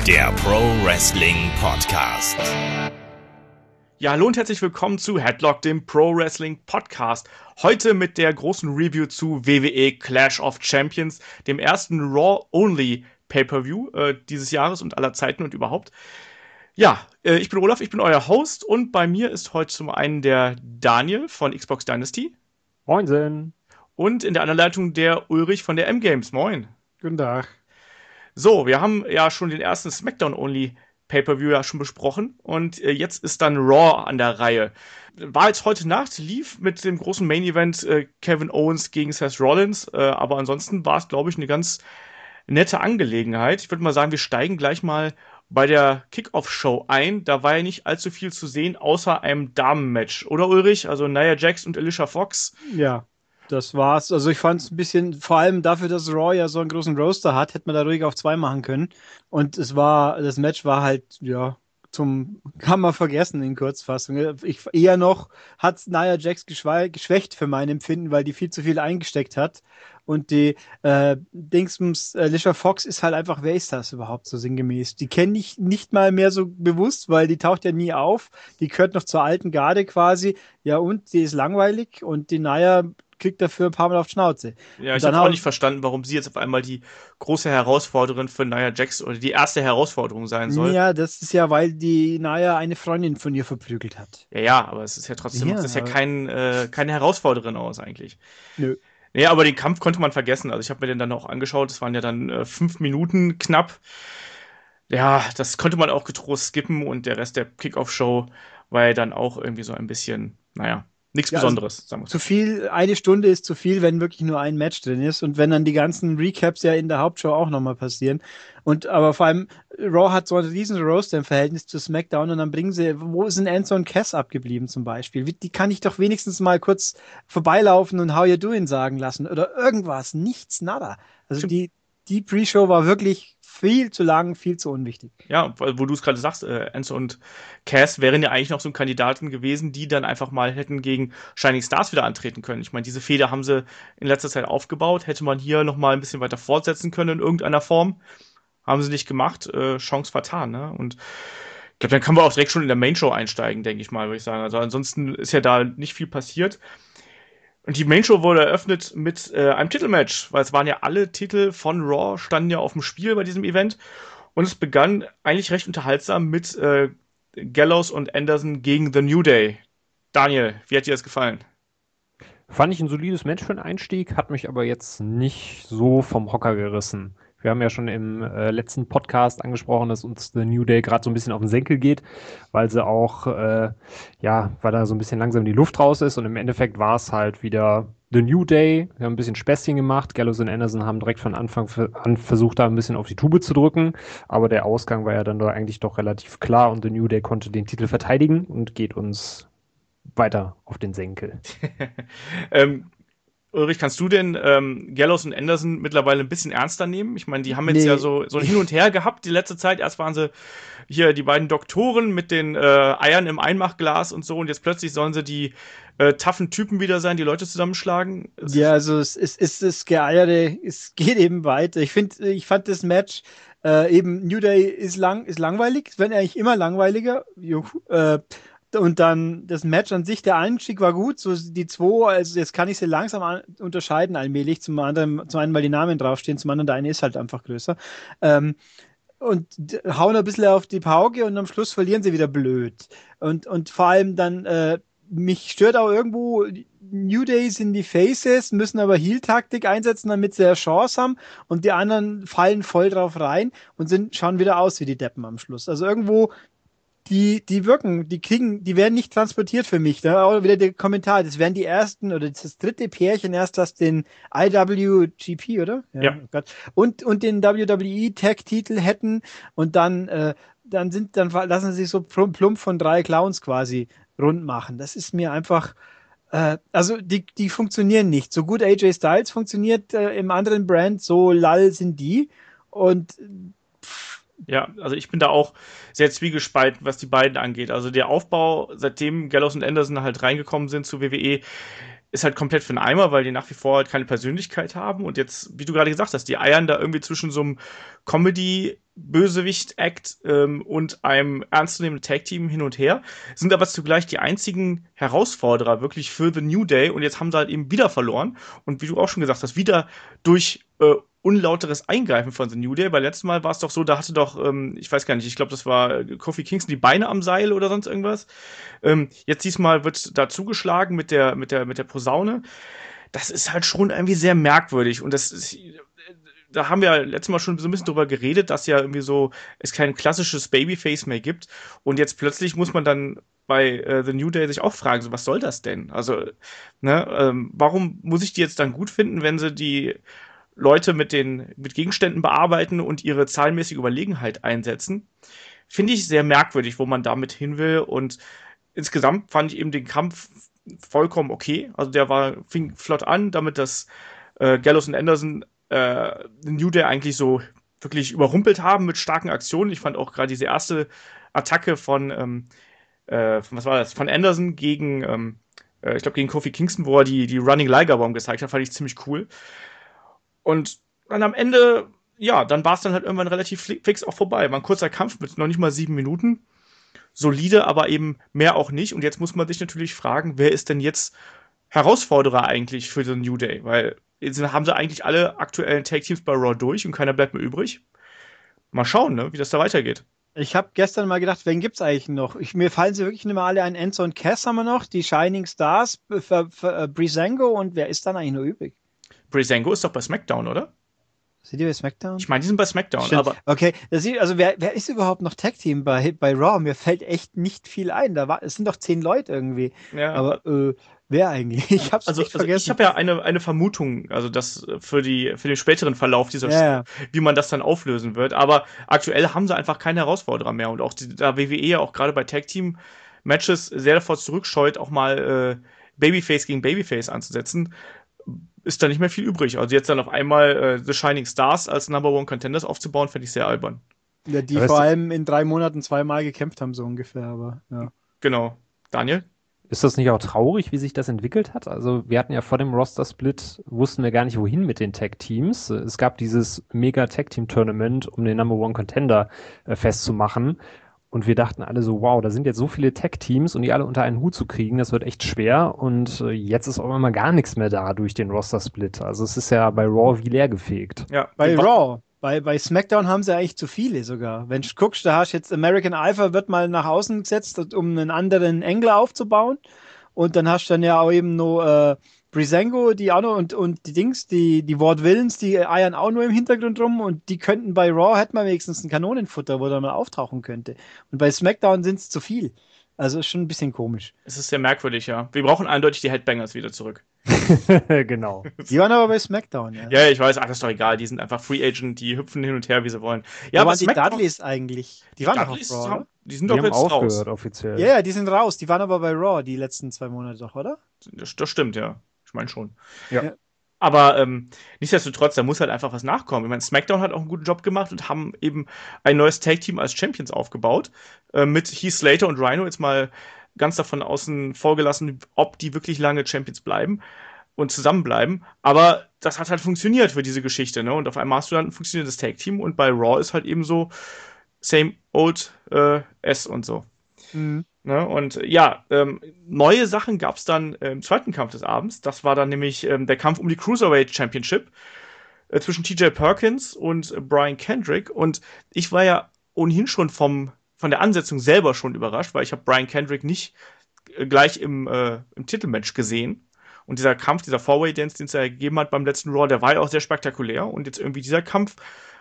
der Pro Wrestling Podcast. Ja, hallo und herzlich willkommen zu Headlock, dem Pro Wrestling Podcast. Heute mit der großen Review zu WWE Clash of Champions, dem ersten Raw-Only Pay-Per-View dieses Jahres und aller Zeiten und überhaupt. Ja, ich bin Olaf, ich bin euer Host und bei mir ist heute zum einen der Daniel von Xbox Dynasty. Moinsen. Und in der anderen Leitung der Ulrich von der M-Games. Moin. Guten Tag. So, wir haben ja schon den ersten SmackDown-Only Pay-Per-View ja schon besprochen und jetzt ist dann Raw an der Reihe. War jetzt heute Nacht, lief mit dem großen Main-Event Kevin Owens gegen Seth Rollins, aber ansonsten war es, glaube ich, eine ganz nette Angelegenheit. Ich würde mal sagen, wir steigen gleich mal bei der Kickoff-Show ein. Da war ja nicht allzu viel zu sehen, außer einem Damen-Match. Oder Ulrich? Also Nia Jax und Alicia Fox. Ja, das war's. Also ich fand es ein bisschen, vor allem dafür, dass Raw ja so einen großen Roster hat, hätte man da ruhig auf 2 machen können. Und das Match war halt, ja, kann man vergessen in Kurzfassung. Eher noch hat Nia Jax geschwächt für mein Empfinden, weil die viel zu viel eingesteckt hat. Und die Dingsbums Alicia Fox ist halt einfach, wer ist das überhaupt so sinngemäß? Die kenne ich nicht mal mehr so bewusst, weil die taucht ja nie auf. Die gehört noch zur alten Garde quasi. Ja, und die ist langweilig und die Nia kriegt dafür ein paar Mal auf die Schnauze. Ja, ich habe auch nicht verstanden, warum sie jetzt auf einmal die große Herausforderin für Nia Jax oder die erste Herausforderung sein soll. Ja, das ist ja, weil die Nia eine Freundin von ihr verprügelt hat. Ja, aber es ist ja trotzdem, Ja, macht das ja keine Herausforderin aus eigentlich. Nö. Nee, aber den Kampf konnte man vergessen. Also ich habe mir den dann auch angeschaut. Es waren ja dann 5 Minuten knapp. Ja, das konnte man auch getrost skippen und der Rest der Kickoff-Show war ja dann auch irgendwie so ein bisschen, naja, nichts Besonderes, sagen wir zu viel, eine Stunde ist zu viel, wenn wirklich nur ein Match drin ist und wenn dann die ganzen Recaps ja in der Hauptshow auch nochmal passieren. Aber vor allem, Raw hat so einen riesen Roster im Verhältnis zu SmackDown und dann wo ist denn Enzo und Cass abgeblieben zum Beispiel? Die kann ich doch wenigstens mal kurz vorbeilaufen und How you doing sagen lassen oder irgendwas. Nichts, nada. Also die Pre-Show war wirklich viel zu lang, viel zu unwichtig. Ja, wo du es gerade sagst, Enzo und Cass wären ja eigentlich noch so ein Kandidaten gewesen, die dann einfach mal hätten gegen Shining Stars wieder antreten können. Ich meine, diese Fehde haben sie in letzter Zeit aufgebaut. Hätte man hier noch mal ein bisschen weiter fortsetzen können in irgendeiner Form. Haben sie nicht gemacht. Chance vertan, ne? Und ich glaube, dann können wir auch direkt schon in der Main-Show einsteigen, denke ich mal, würde ich sagen. Also ansonsten ist ja da nicht viel passiert. Und die Main-Show wurde eröffnet mit einem Titelmatch, weil es waren ja alle Titel von Raw, standen ja auf dem Spiel bei diesem Event. Und es begann eigentlich recht unterhaltsam mit Gallows und Anderson gegen The New Day. Daniel, wie hat dir das gefallen? Fand ich ein solides Match für den Einstieg, hat mich aber jetzt nicht so vom Hocker gerissen. Wir haben ja schon im letzten Podcast angesprochen, dass uns The New Day gerade so ein bisschen auf den Senkel geht, weil sie auch, weil da so ein bisschen langsam die Luft raus ist und im Endeffekt war es halt wieder The New Day. Wir haben ein bisschen Späßchen gemacht. Gallows und Anderson haben direkt von Anfang an versucht, da ein bisschen auf die Tube zu drücken, aber der Ausgang war ja dann doch eigentlich doch relativ klar und The New Day konnte den Titel verteidigen und geht uns weiter auf den Senkel. Ulrich, kannst du denn Gallows und Anderson mittlerweile ein bisschen ernster nehmen? Ich meine, die haben jetzt ja so ein Hin und Her gehabt die letzte Zeit. Erst waren sie hier die beiden Doktoren mit den Eiern im Einmachglas und so und jetzt plötzlich sollen sie die toughen Typen wieder sein, die Leute zusammenschlagen. Ja, also es ist das Geeierte, es geht eben weiter. Ich fand das Match eben New Day ist langweilig, es wird eigentlich immer langweiliger. Und dann das Match an sich, der Einstieg war gut, so die 2, also jetzt kann ich sie langsam unterscheiden allmählich, zum einen, weil die Namen draufstehen, zum anderen der eine ist halt einfach größer. Und hauen ein bisschen auf die Pauke und am Schluss verlieren sie wieder blöd. Und vor allem dann, mich stört auch irgendwo, New Day sind die Faces, müssen aber Heel-Taktik einsetzen, damit sie eine Chance haben und die anderen fallen voll drauf rein und schauen wieder aus wie die Deppen am Schluss. Also irgendwo die wirken, die werden nicht transportiert für mich. Da auch wieder der Kommentar, das wären die ersten oder das dritte Pärchen erst, das den IWGP, oder? Ja. Oh Gott. Und den WWE Tag-Titel hätten und dann lassen sie sich so plump von 3 Clowns quasi rund machen. Das ist mir einfach, also die funktionieren nicht. So gut AJ Styles funktioniert im anderen Brand, so lall sind die und Ja, also ich bin da auch sehr zwiegespalten, was die beiden angeht. Also der Aufbau, seitdem Gallows und Anderson halt reingekommen sind zu WWE, ist halt komplett für den Eimer, weil die nach wie vor halt keine Persönlichkeit haben. Und jetzt, wie du gerade gesagt hast, die eiern da irgendwie zwischen so einem Comedy Bösewicht-Act und einem ernstzunehmenden Tag-Team hin und her, sind aber zugleich die einzigen Herausforderer wirklich für The New Day und jetzt haben sie halt eben wieder verloren und wie du auch schon gesagt hast, wieder durch unlauteres Eingreifen von The New Day, weil letztes Mal war es doch so, da hatte doch, ich weiß gar nicht, ich glaube, das war Kofi Kingston die Beine am Seil oder sonst irgendwas. Jetzt diesmal wird da zugeschlagen mit der Posaune. Das ist halt schon irgendwie sehr merkwürdig und das ist, da haben wir letztes Mal schon so ein bisschen drüber geredet, dass ja irgendwie so es kein klassisches Babyface mehr gibt und jetzt plötzlich muss man dann bei The New Day sich auch fragen, so was soll das denn? Also, ne, warum muss ich die jetzt dann gut finden, wenn sie die Leute mit Gegenständen bearbeiten und ihre zahlenmäßige Überlegenheit einsetzen? Finde ich sehr merkwürdig, wo man damit hin will und insgesamt fand ich eben den Kampf vollkommen okay. Also fing flott an, damit das Gallows und Anderson New Day eigentlich so wirklich überrumpelt haben mit starken Aktionen. Ich fand auch gerade diese erste Attacke von was war das? Von Anderson gegen, ich glaube, gegen Kofi Kingston, wo er die Running Liger Bomb gezeigt hat, fand ich ziemlich cool. Und dann am Ende, ja, dann war es dann halt irgendwann relativ fix auch vorbei. War ein kurzer Kampf mit noch nicht mal 7 Minuten. Solide, aber eben mehr auch nicht. Und jetzt muss man sich natürlich fragen, wer ist denn jetzt Herausforderer eigentlich für The New Day? Weil jetzt haben sie eigentlich alle aktuellen Tag-Teams bei Raw durch und keiner bleibt mehr übrig. Mal schauen, ne, wie das da weitergeht. Ich habe gestern mal gedacht, wen gibt's eigentlich noch? Mir fallen sie wirklich nicht mehr alle ein. Enzo und Cass haben wir noch, die Shining Stars, Breezango und wer ist dann eigentlich noch übrig? Breezango ist doch bei SmackDown, oder? Sind die bei SmackDown? Ich meine, die sind bei SmackDown, Stimmt. aber. Okay, also wer ist überhaupt noch Tag-Team bei Raw? Mir fällt echt nicht viel ein. Es sind doch 10 Leute irgendwie. Ja. Aber wer eigentlich? Ich hab's echt vergessen. Ich habe ja eine Vermutung, also das für den späteren Verlauf dieser Show, wie man das dann auflösen wird. Aber aktuell haben sie einfach keine Herausforderer mehr. Und auch da WWE ja auch gerade bei Tag-Team-Matches sehr davor zurückscheut, auch mal Babyface gegen Babyface anzusetzen, ist da nicht mehr viel übrig. Also jetzt dann auf einmal The Shining Stars als Number One Contenders aufzubauen, finde ich sehr albern. Ja, die vor allem in 3 Monaten 2-mal gekämpft haben, so ungefähr, aber ja. Genau. Daniel? Ist das nicht auch traurig, wie sich das entwickelt hat? Also wir hatten ja vor dem Roster-Split, wussten wir gar nicht, wohin mit den Tag-Teams. Es gab dieses Mega-Tag-Team-Tournament, um den Number One Contender festzumachen. Und wir dachten alle so, wow, da sind jetzt so viele Tag-Teams und die alle unter einen Hut zu kriegen, das wird echt schwer. Und jetzt ist auch immer gar nichts mehr da durch den Roster-Split. Also es ist ja bei Raw wie leer gefegt. Ja, bei Raw. Bei SmackDown haben sie eigentlich zu viele sogar. Wenn du guckst, da hast du jetzt American Alpha wird mal nach außen gesetzt, um einen anderen Engel aufzubauen. Und dann hast du dann ja auch eben noch Breezango, die auch noch und die Dings, die Ward Villains, die eiern auch nur im Hintergrund rum und die könnten bei Raw, hätten wir wenigstens ein Kanonenfutter, wo da mal auftauchen könnte. Und bei SmackDown sind es zu viel. Also ist schon ein bisschen komisch. Es ist sehr merkwürdig, ja. Wir brauchen eindeutig die Headbangers wieder zurück. Genau. Die waren aber bei SmackDown, ja. Ja, ich weiß, ach, das ist doch egal, die sind einfach Free Agent, die hüpfen hin und her, wie sie wollen. Ja, aber die Dudleys eigentlich? Die waren Dudleys doch auf Raw, oder? Die sind doch jetzt raus. Offiziell. Ja, die sind raus. Die waren aber bei Raw die letzten 2 Monate doch, oder? Das stimmt, ja. Ich meine schon. Ja. Aber nichtsdestotrotz, da muss halt einfach was nachkommen. Ich meine, SmackDown hat auch einen guten Job gemacht und haben eben ein neues Tag-Team als Champions aufgebaut. Mit Heath Slater und Rhino jetzt mal ganz davon außen vorgelassen, ob die wirklich lange Champions bleiben und zusammenbleiben. Aber das hat halt funktioniert für diese Geschichte, ne? Und auf einmal hast du dann ein funktionierendes Tag-Team und bei Raw ist halt eben so same old S und so. Mhm. Ne? Und ja, neue Sachen gab es dann im zweiten Kampf des Abends. Das war dann nämlich der Kampf um die Cruiserweight Championship zwischen TJ Perkins und Brian Kendrick. Und ich war ja ohnehin schon von der Ansetzung selber schon überrascht, weil ich habe Brian Kendrick nicht gleich im Titelmatch gesehen. Und dieser Kampf, dieser Four-Way-Dance, den es ja gegeben hat beim letzten Raw, der war ja auch sehr spektakulär. Und jetzt irgendwie dieser Kampf,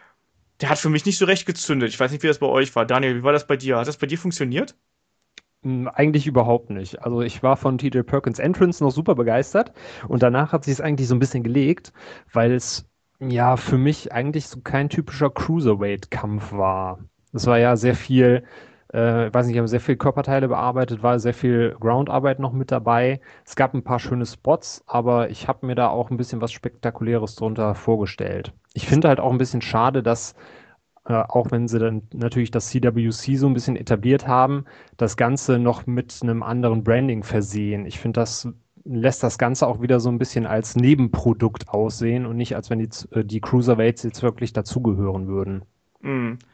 der hat für mich nicht so recht gezündet. Ich weiß nicht, wie das bei euch war. Daniel, wie war das bei dir? Hat das bei dir funktioniert? Eigentlich überhaupt nicht. Also ich war von TJ Perkins Entrance noch super begeistert und danach hat sich es eigentlich so ein bisschen gelegt, weil es ja für mich eigentlich so kein typischer Cruiserweight-Kampf war. Es war ja sehr viel, weiß nicht, haben sehr viel Körperteile bearbeitet, war sehr viel Groundarbeit noch mit dabei. Es gab ein paar schöne Spots, aber ich habe mir da auch ein bisschen was Spektakuläres drunter vorgestellt. Ich finde halt auch ein bisschen schade, dass auch wenn sie dann natürlich das CWC so ein bisschen etabliert haben, das Ganze noch mit einem anderen Branding versehen. Ich finde, das lässt das Ganze auch wieder so ein bisschen als Nebenprodukt aussehen und nicht, als wenn die Cruiserweights jetzt wirklich dazugehören würden.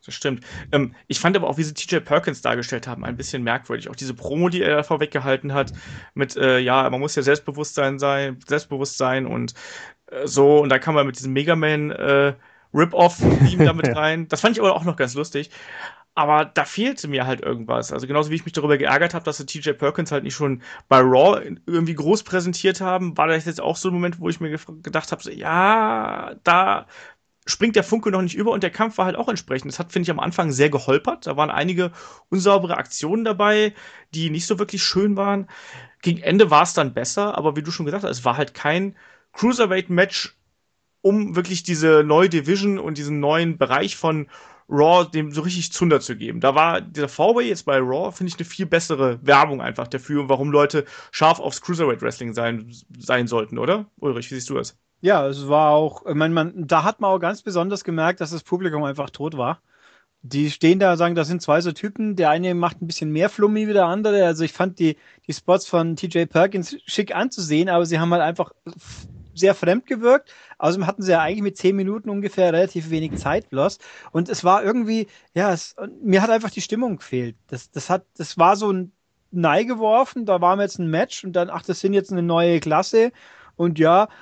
Das stimmt. Ich fand aber auch, wie sie TJ Perkins dargestellt haben, ein bisschen merkwürdig. Auch diese Promo, die er da vorweggehalten hat, mit, man muss ja selbstbewusst sein und so. Und da kam er mit diesem Mega Man Rip-Off-Theme damit rein. Das fand ich aber auch noch ganz lustig. Aber da fehlte mir halt irgendwas. Also genauso wie ich mich darüber geärgert habe, dass sie TJ Perkins halt nicht schon bei Raw irgendwie groß präsentiert haben, war das jetzt auch so ein Moment, wo ich mir gedacht habe, so, ja, da springt der Funke noch nicht über und der Kampf war halt auch entsprechend. Das hat, finde ich, am Anfang sehr geholpert. Da waren einige unsaubere Aktionen dabei, die nicht so wirklich schön waren. Gegen Ende war es dann besser, aber wie du schon gesagt hast, es war halt kein Cruiserweight-Match, um wirklich diese neue Division und diesen neuen Bereich von Raw dem so richtig Zunder zu geben. Da war dieser Four-Way jetzt bei Raw, finde ich, eine viel bessere Werbung einfach dafür, warum Leute scharf aufs Cruiserweight-Wrestling sein sollten, oder? Ulrich, wie siehst du das? Ja, es war auch, ich meine, da hat man auch ganz besonders gemerkt, dass das Publikum einfach tot war. Die stehen da und sagen, das sind zwei so Typen, der eine macht ein bisschen mehr Flummi wie der andere. Also ich fand die Spots von TJ Perkins schick anzusehen, aber sie haben halt einfach sehr fremd gewirkt. Außerdem hatten sie ja eigentlich mit 10 Minuten ungefähr relativ wenig Zeit bloß. Und es war irgendwie, mir hat einfach die Stimmung gefehlt. Das war so ein Nei geworfen, da war jetzt ein Match und dann, das sind jetzt eine neue Klasse und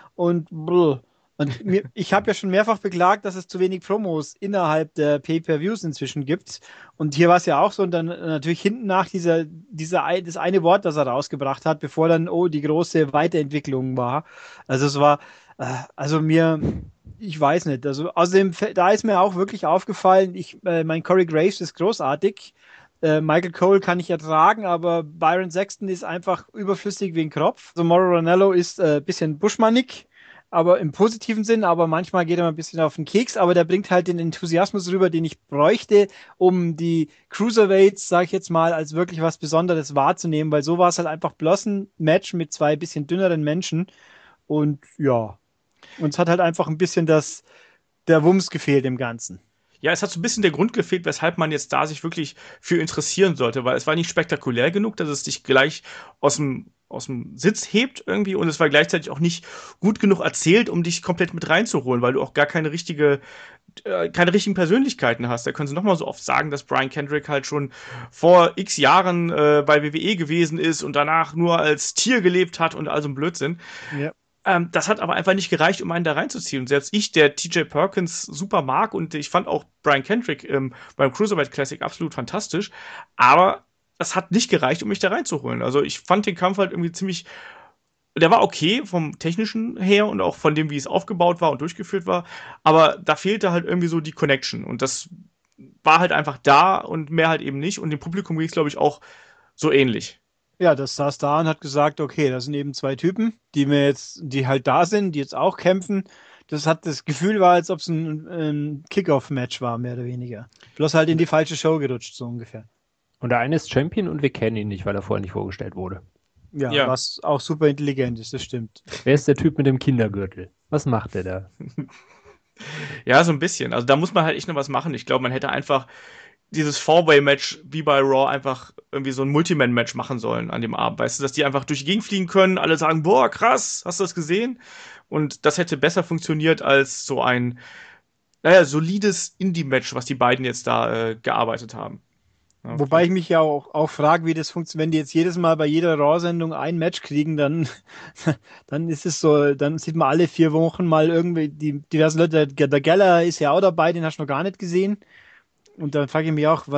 ich habe ja schon mehrfach beklagt, dass es zu wenig Promos innerhalb der Pay-Per-Views inzwischen gibt. Und hier war es ja auch so. Und dann natürlich hinten nach das eine Wort, das er rausgebracht hat, bevor dann, die große Weiterentwicklung war. Also es war, ich weiß nicht. Also außerdem, da ist mir auch wirklich aufgefallen, mein Corey Graves ist großartig. Michael Cole kann ich ertragen, aber Byron Saxton ist einfach überflüssig wie ein Kropf. Also Mauro Ranallo ist ein bisschen buschmannig, aber im positiven Sinn, aber manchmal geht er mal ein bisschen auf den Keks, aber der bringt halt den Enthusiasmus rüber, den ich bräuchte, um die Cruiserweights, sag ich jetzt mal, als wirklich was Besonderes wahrzunehmen, weil so war es halt einfach bloß ein Match mit zwei bisschen dünneren Menschen und ja, uns hat halt einfach ein bisschen der Wumms gefehlt im Ganzen. Ja, es hat so ein bisschen der Grund gefehlt, weshalb man jetzt da sich wirklich für interessieren sollte, weil es war nicht spektakulär genug, dass es dich gleich aus dem Sitz hebt irgendwie und es war gleichzeitig auch nicht gut genug erzählt, um dich komplett mit reinzuholen, weil du auch gar keine richtigen Persönlichkeiten hast. Da können sie noch mal so oft sagen, dass Brian Kendrick halt schon vor x Jahren bei WWE gewesen ist und danach nur als Tier gelebt hat und all so ein Blödsinn. Ja. Das hat aber einfach nicht gereicht, um einen da reinzuziehen. Und selbst ich, der TJ Perkins super mag und ich fand auch Brian Kendrick beim Cruiserweight Classic absolut fantastisch, aber das hat nicht gereicht, um mich da reinzuholen. Also ich fand den Kampf halt irgendwie der war okay vom Technischen her und auch von dem, wie es aufgebaut war und durchgeführt war, aber da fehlte halt irgendwie so die Connection und das war halt einfach da und mehr halt eben nicht und dem Publikum ging es, glaube ich, auch so ähnlich. Ja, das saß da und hat gesagt, okay, das sind eben zwei Typen, die halt da sind, die jetzt auch kämpfen. Das Gefühl war, als ob es ein Kickoff-Match war, mehr oder weniger. Bloß halt in die falsche Show gerutscht, so ungefähr. Und der eine ist Champion und wir kennen ihn nicht, weil er vorher nicht vorgestellt wurde. Ja, was auch super intelligent ist, das stimmt. Wer ist der Typ mit dem Kindergürtel? Was macht der da? Ja, so ein bisschen. Also da muss man halt echt noch was machen. Ich glaube, man hätte einfach dieses Four-Way-Match wie bei Raw einfach irgendwie so ein Multiman-Match machen sollen an dem Abend. Weißt du, dass die einfach durch die Gegend fliegen können, alle sagen, boah, krass, hast du das gesehen? Und das hätte besser funktioniert als so ein, solides Indie-Match, was die beiden jetzt da gearbeitet haben. Ja, wobei ich mich ja auch frage, wie das funktioniert. Wenn die jetzt jedes Mal bei jeder Raw-Sendung ein Match kriegen, dann ist es so, dann sieht man alle 4 Wochen mal irgendwie die diversen Leute. Der Geller ist ja auch dabei, den hast du noch gar nicht gesehen. Und dann frage ich mich auch,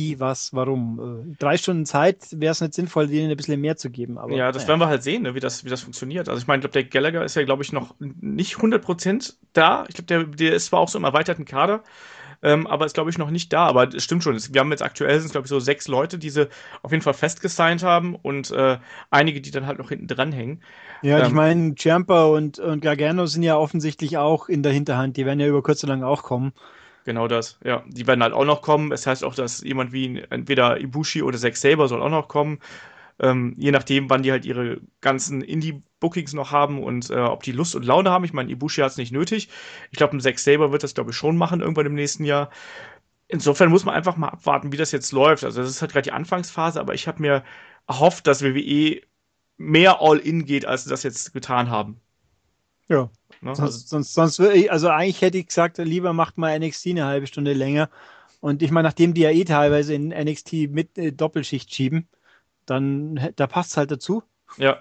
warum. 3 Stunden Zeit wäre es nicht sinnvoll, denen ein bisschen mehr zu geben. Aber, ja, das werden wir halt sehen, ne, wie das funktioniert. Also ich meine, ich glaube, der Gallagher ist ja, glaube ich, noch nicht 100% da. Ich glaube, der ist zwar auch so im erweiterten Kader, aber ist, glaube ich, noch nicht da. Aber es stimmt schon. Wir haben jetzt aktuell, sind glaube ich, so 6 Leute, die sie auf jeden Fall festgesigned haben und einige, die dann halt noch hinten dran hängen. Ja, ich meine, Ciampa und Gargano sind ja offensichtlich auch in der Hinterhand. Die werden ja über kurz oder lang auch kommen. Genau das, ja. Die werden halt auch noch kommen. Es heißt auch, dass jemand wie entweder Ibushi oder Zack Sabre soll auch noch kommen. Je nachdem, wann die halt ihre ganzen Indie-Bookings noch haben und ob die Lust und Laune haben. Ich meine, Ibushi hat es nicht nötig. Ich glaube, ein Zack Sabre wird das, glaube ich, schon machen irgendwann im nächsten Jahr. Insofern muss man einfach mal abwarten, wie das jetzt läuft. Also das ist halt gerade die Anfangsphase, aber ich habe mir erhofft, dass WWE mehr All-In geht, als sie das jetzt getan haben. Ja. Ne? Sonst eigentlich hätte ich gesagt, lieber macht mal NXT eine halbe Stunde länger Und ich meine, nachdem die ja teilweise in NXT mit Doppelschicht schieben, dann da passt es halt dazu. Ja.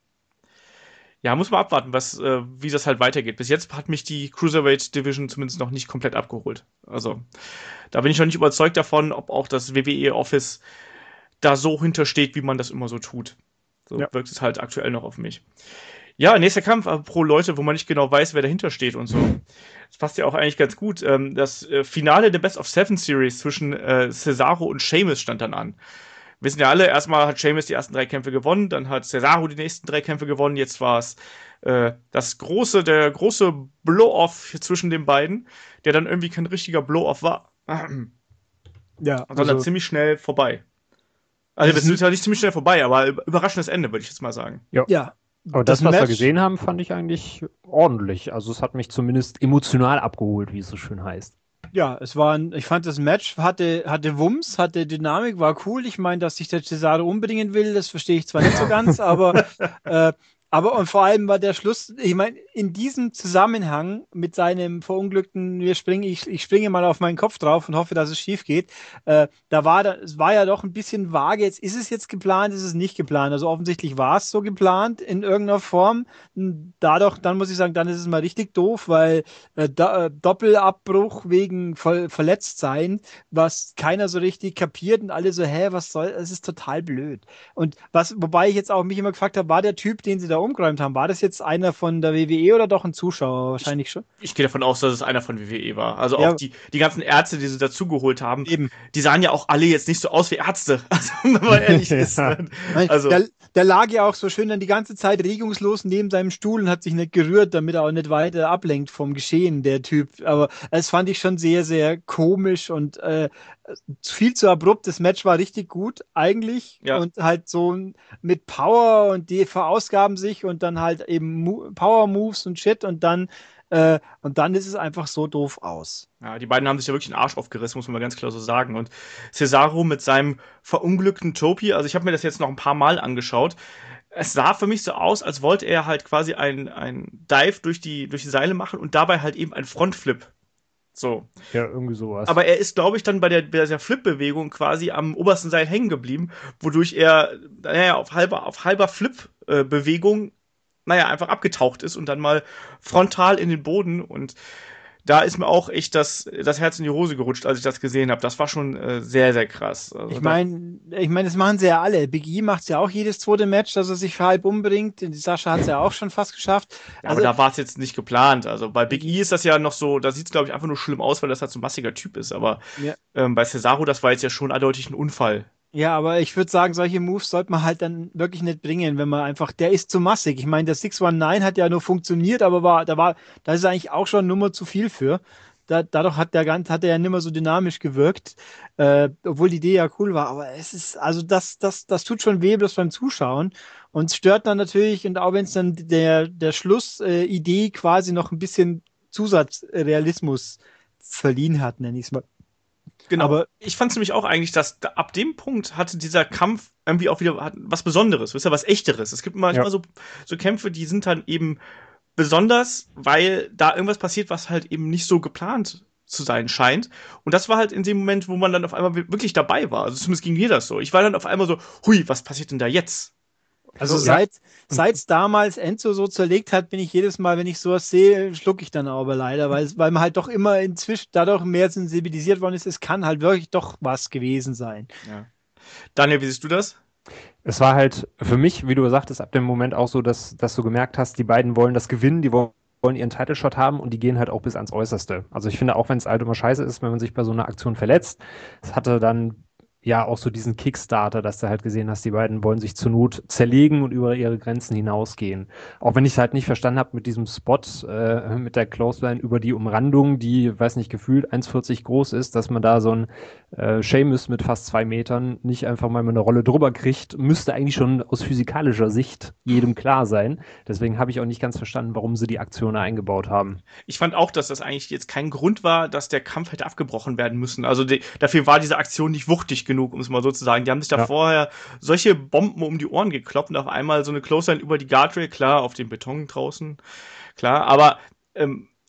Ja, muss man abwarten, wie das halt weitergeht. Bis jetzt hat mich die Cruiserweight Division zumindest noch nicht komplett abgeholt. Also, da bin ich noch nicht überzeugt davon, ob auch das WWE Office da so hintersteht, wie man das immer so tut. So wirkt es halt aktuell noch auf mich. Ja, nächster Kampf pro Leute, wo man nicht genau weiß, wer dahinter steht und so. Das passt ja auch eigentlich ganz gut. Das Finale der Best of Seven Series zwischen Cesaro und Sheamus stand dann an. Wissen ja alle, erstmal hat Sheamus die ersten 3 Kämpfe gewonnen, dann hat Cesaro die nächsten 3 Kämpfe gewonnen, jetzt war es der große Blow-Off zwischen den beiden, der dann irgendwie kein richtiger Blow-Off war. Ja, sondern ziemlich schnell vorbei. Also das ist ja nicht ziemlich schnell vorbei, aber überraschendes Ende, würde ich jetzt mal sagen. Ja. Aber das, was wir gesehen haben, fand ich eigentlich ordentlich. Also es hat mich zumindest emotional abgeholt, wie es so schön heißt. Ja, ich fand das Match hatte Wumms, hatte Dynamik, war cool. Ich meine, dass sich der Cesaro umbringen will, das verstehe ich zwar nicht so ganz, aber und vor allem war der Schluss, ich meine, in diesem Zusammenhang mit seinem verunglückten, ich springe mal auf meinen Kopf drauf und hoffe, dass es schief geht, es war ja doch ein bisschen vage, ist es jetzt geplant, ist es nicht geplant? Also offensichtlich war es so geplant in irgendeiner Form. Dann muss ich sagen, dann ist es mal richtig doof, weil Doppelabbruch wegen Verletztsein, was keiner so richtig kapiert und alle so, was soll, es ist total blöd. Und wobei ich jetzt auch mich immer gefragt habe, war der Typ, den sie da umgeräumt haben, war das jetzt einer von der WWE oder doch ein Zuschauer? Wahrscheinlich schon. Ich gehe davon aus, dass es einer von WWE war. Also auch die ganzen Ärzte, die sie dazugeholt haben, die sahen ja auch alle jetzt nicht so aus wie Ärzte. Also, wenn man ehrlich ist. Also, der lag ja auch so schön dann die ganze Zeit regungslos neben seinem Stuhl und hat sich nicht gerührt, damit er auch nicht weiter ablenkt vom Geschehen, der Typ. Aber das fand ich schon sehr, sehr komisch und viel zu abrupt. Das Match war richtig gut, eigentlich. Ja. Und halt so mit Power und die verausgaben sich und dann halt eben Power-Moves und Shit und dann ist es einfach so doof aus. Ja, die beiden haben sich ja wirklich den Arsch aufgerissen, muss man mal ganz klar so sagen. Und Cesaro mit seinem verunglückten Topi, also ich habe mir das jetzt noch ein paar Mal angeschaut. Es sah für mich so aus, als wollte er halt quasi ein Dive durch die Seile machen und dabei halt eben ein Frontflip. So. Ja, irgendwie sowas. Aber er ist, glaube ich, dann bei der Flip-Bewegung quasi am obersten Seil hängen geblieben, wodurch er auf halber Flip-Bewegung einfach abgetaucht ist und dann mal frontal in den Boden. Und da ist mir auch echt das Herz in die Hose gerutscht, als ich das gesehen habe. Das war schon sehr, sehr krass. Also ich meine, das machen sie ja alle. Big E macht es ja auch jedes zweite Match, dass er sich halb umbringt. Die Sascha hat es ja auch schon fast geschafft. Ja, aber da war es jetzt nicht geplant. Also bei Big E ist das ja noch so, da sieht es, glaube ich, einfach nur schlimm aus, weil das halt so ein massiger Typ ist. Aber bei Cesaro, das war jetzt ja schon eindeutig ein Unfall. Ja, aber ich würde sagen, solche Moves sollte man halt dann wirklich nicht bringen, wenn man einfach, der ist zu massig. Ich meine, der 619 hat ja nur funktioniert, aber da ist eigentlich auch schon eine Nummer zu viel für. Dadurch hat er ja nicht mehr so dynamisch gewirkt, obwohl die Idee ja cool war. Aber es ist, also das tut schon weh, bloß beim Zuschauen. Und es stört dann natürlich, und auch wenn es dann der Schlussidee quasi noch ein bisschen Zusatzrealismus verliehen hat, nenne ich es mal. Genau, aber ich fand es nämlich auch eigentlich, dass ab dem Punkt hatte dieser Kampf irgendwie auch wieder was Besonderes, wisst ihr, was Echteres. Es gibt manchmal so Kämpfe, die sind dann eben besonders, weil da irgendwas passiert, was halt eben nicht so geplant zu sein scheint. Und das war halt in dem Moment, wo man dann auf einmal wirklich dabei war. Also zumindest ging mir das so. Ich war dann auf einmal so, hui, was passiert denn da jetzt? Also seit damals Enzo so zerlegt hat, bin ich jedes Mal, wenn ich sowas sehe, schlucke ich dann aber leider, weil man halt doch immer inzwischen dadurch mehr sensibilisiert worden ist, es kann halt wirklich doch was gewesen sein. Ja. Daniel, wie siehst du das? Es war halt für mich, wie du sagtest, ab dem Moment auch so, dass du gemerkt hast, die beiden wollen das gewinnen, die wollen ihren Title-Shot haben und die gehen halt auch bis ans Äußerste. Also ich finde, auch wenn es halt immer scheiße ist, wenn man sich bei so einer Aktion verletzt, es hatte dann ja auch so diesen Kickstarter, dass du halt gesehen hast, die beiden wollen sich zur Not zerlegen und über ihre Grenzen hinausgehen. Auch wenn ich es halt nicht verstanden habe mit diesem Spot, mit der Clothesline über die Umrandung, die, weiß nicht, gefühlt 1,40 groß ist, dass man da so ein Sheamus mit fast 2 Metern nicht einfach mal eine Rolle drüber kriegt, müsste eigentlich schon aus physikalischer Sicht jedem klar sein. Deswegen habe ich auch nicht ganz verstanden, warum sie die Aktion eingebaut haben. Ich fand auch, dass das eigentlich jetzt kein Grund war, dass der Kampf hätte abgebrochen werden müssen. Also dafür war diese Aktion nicht wuchtig genug, um es mal so zu sagen. Die haben sich da vorher solche Bomben um die Ohren gekloppt und auf einmal so eine Clothesline über die Guardrail, klar, auf dem Beton draußen, klar, aber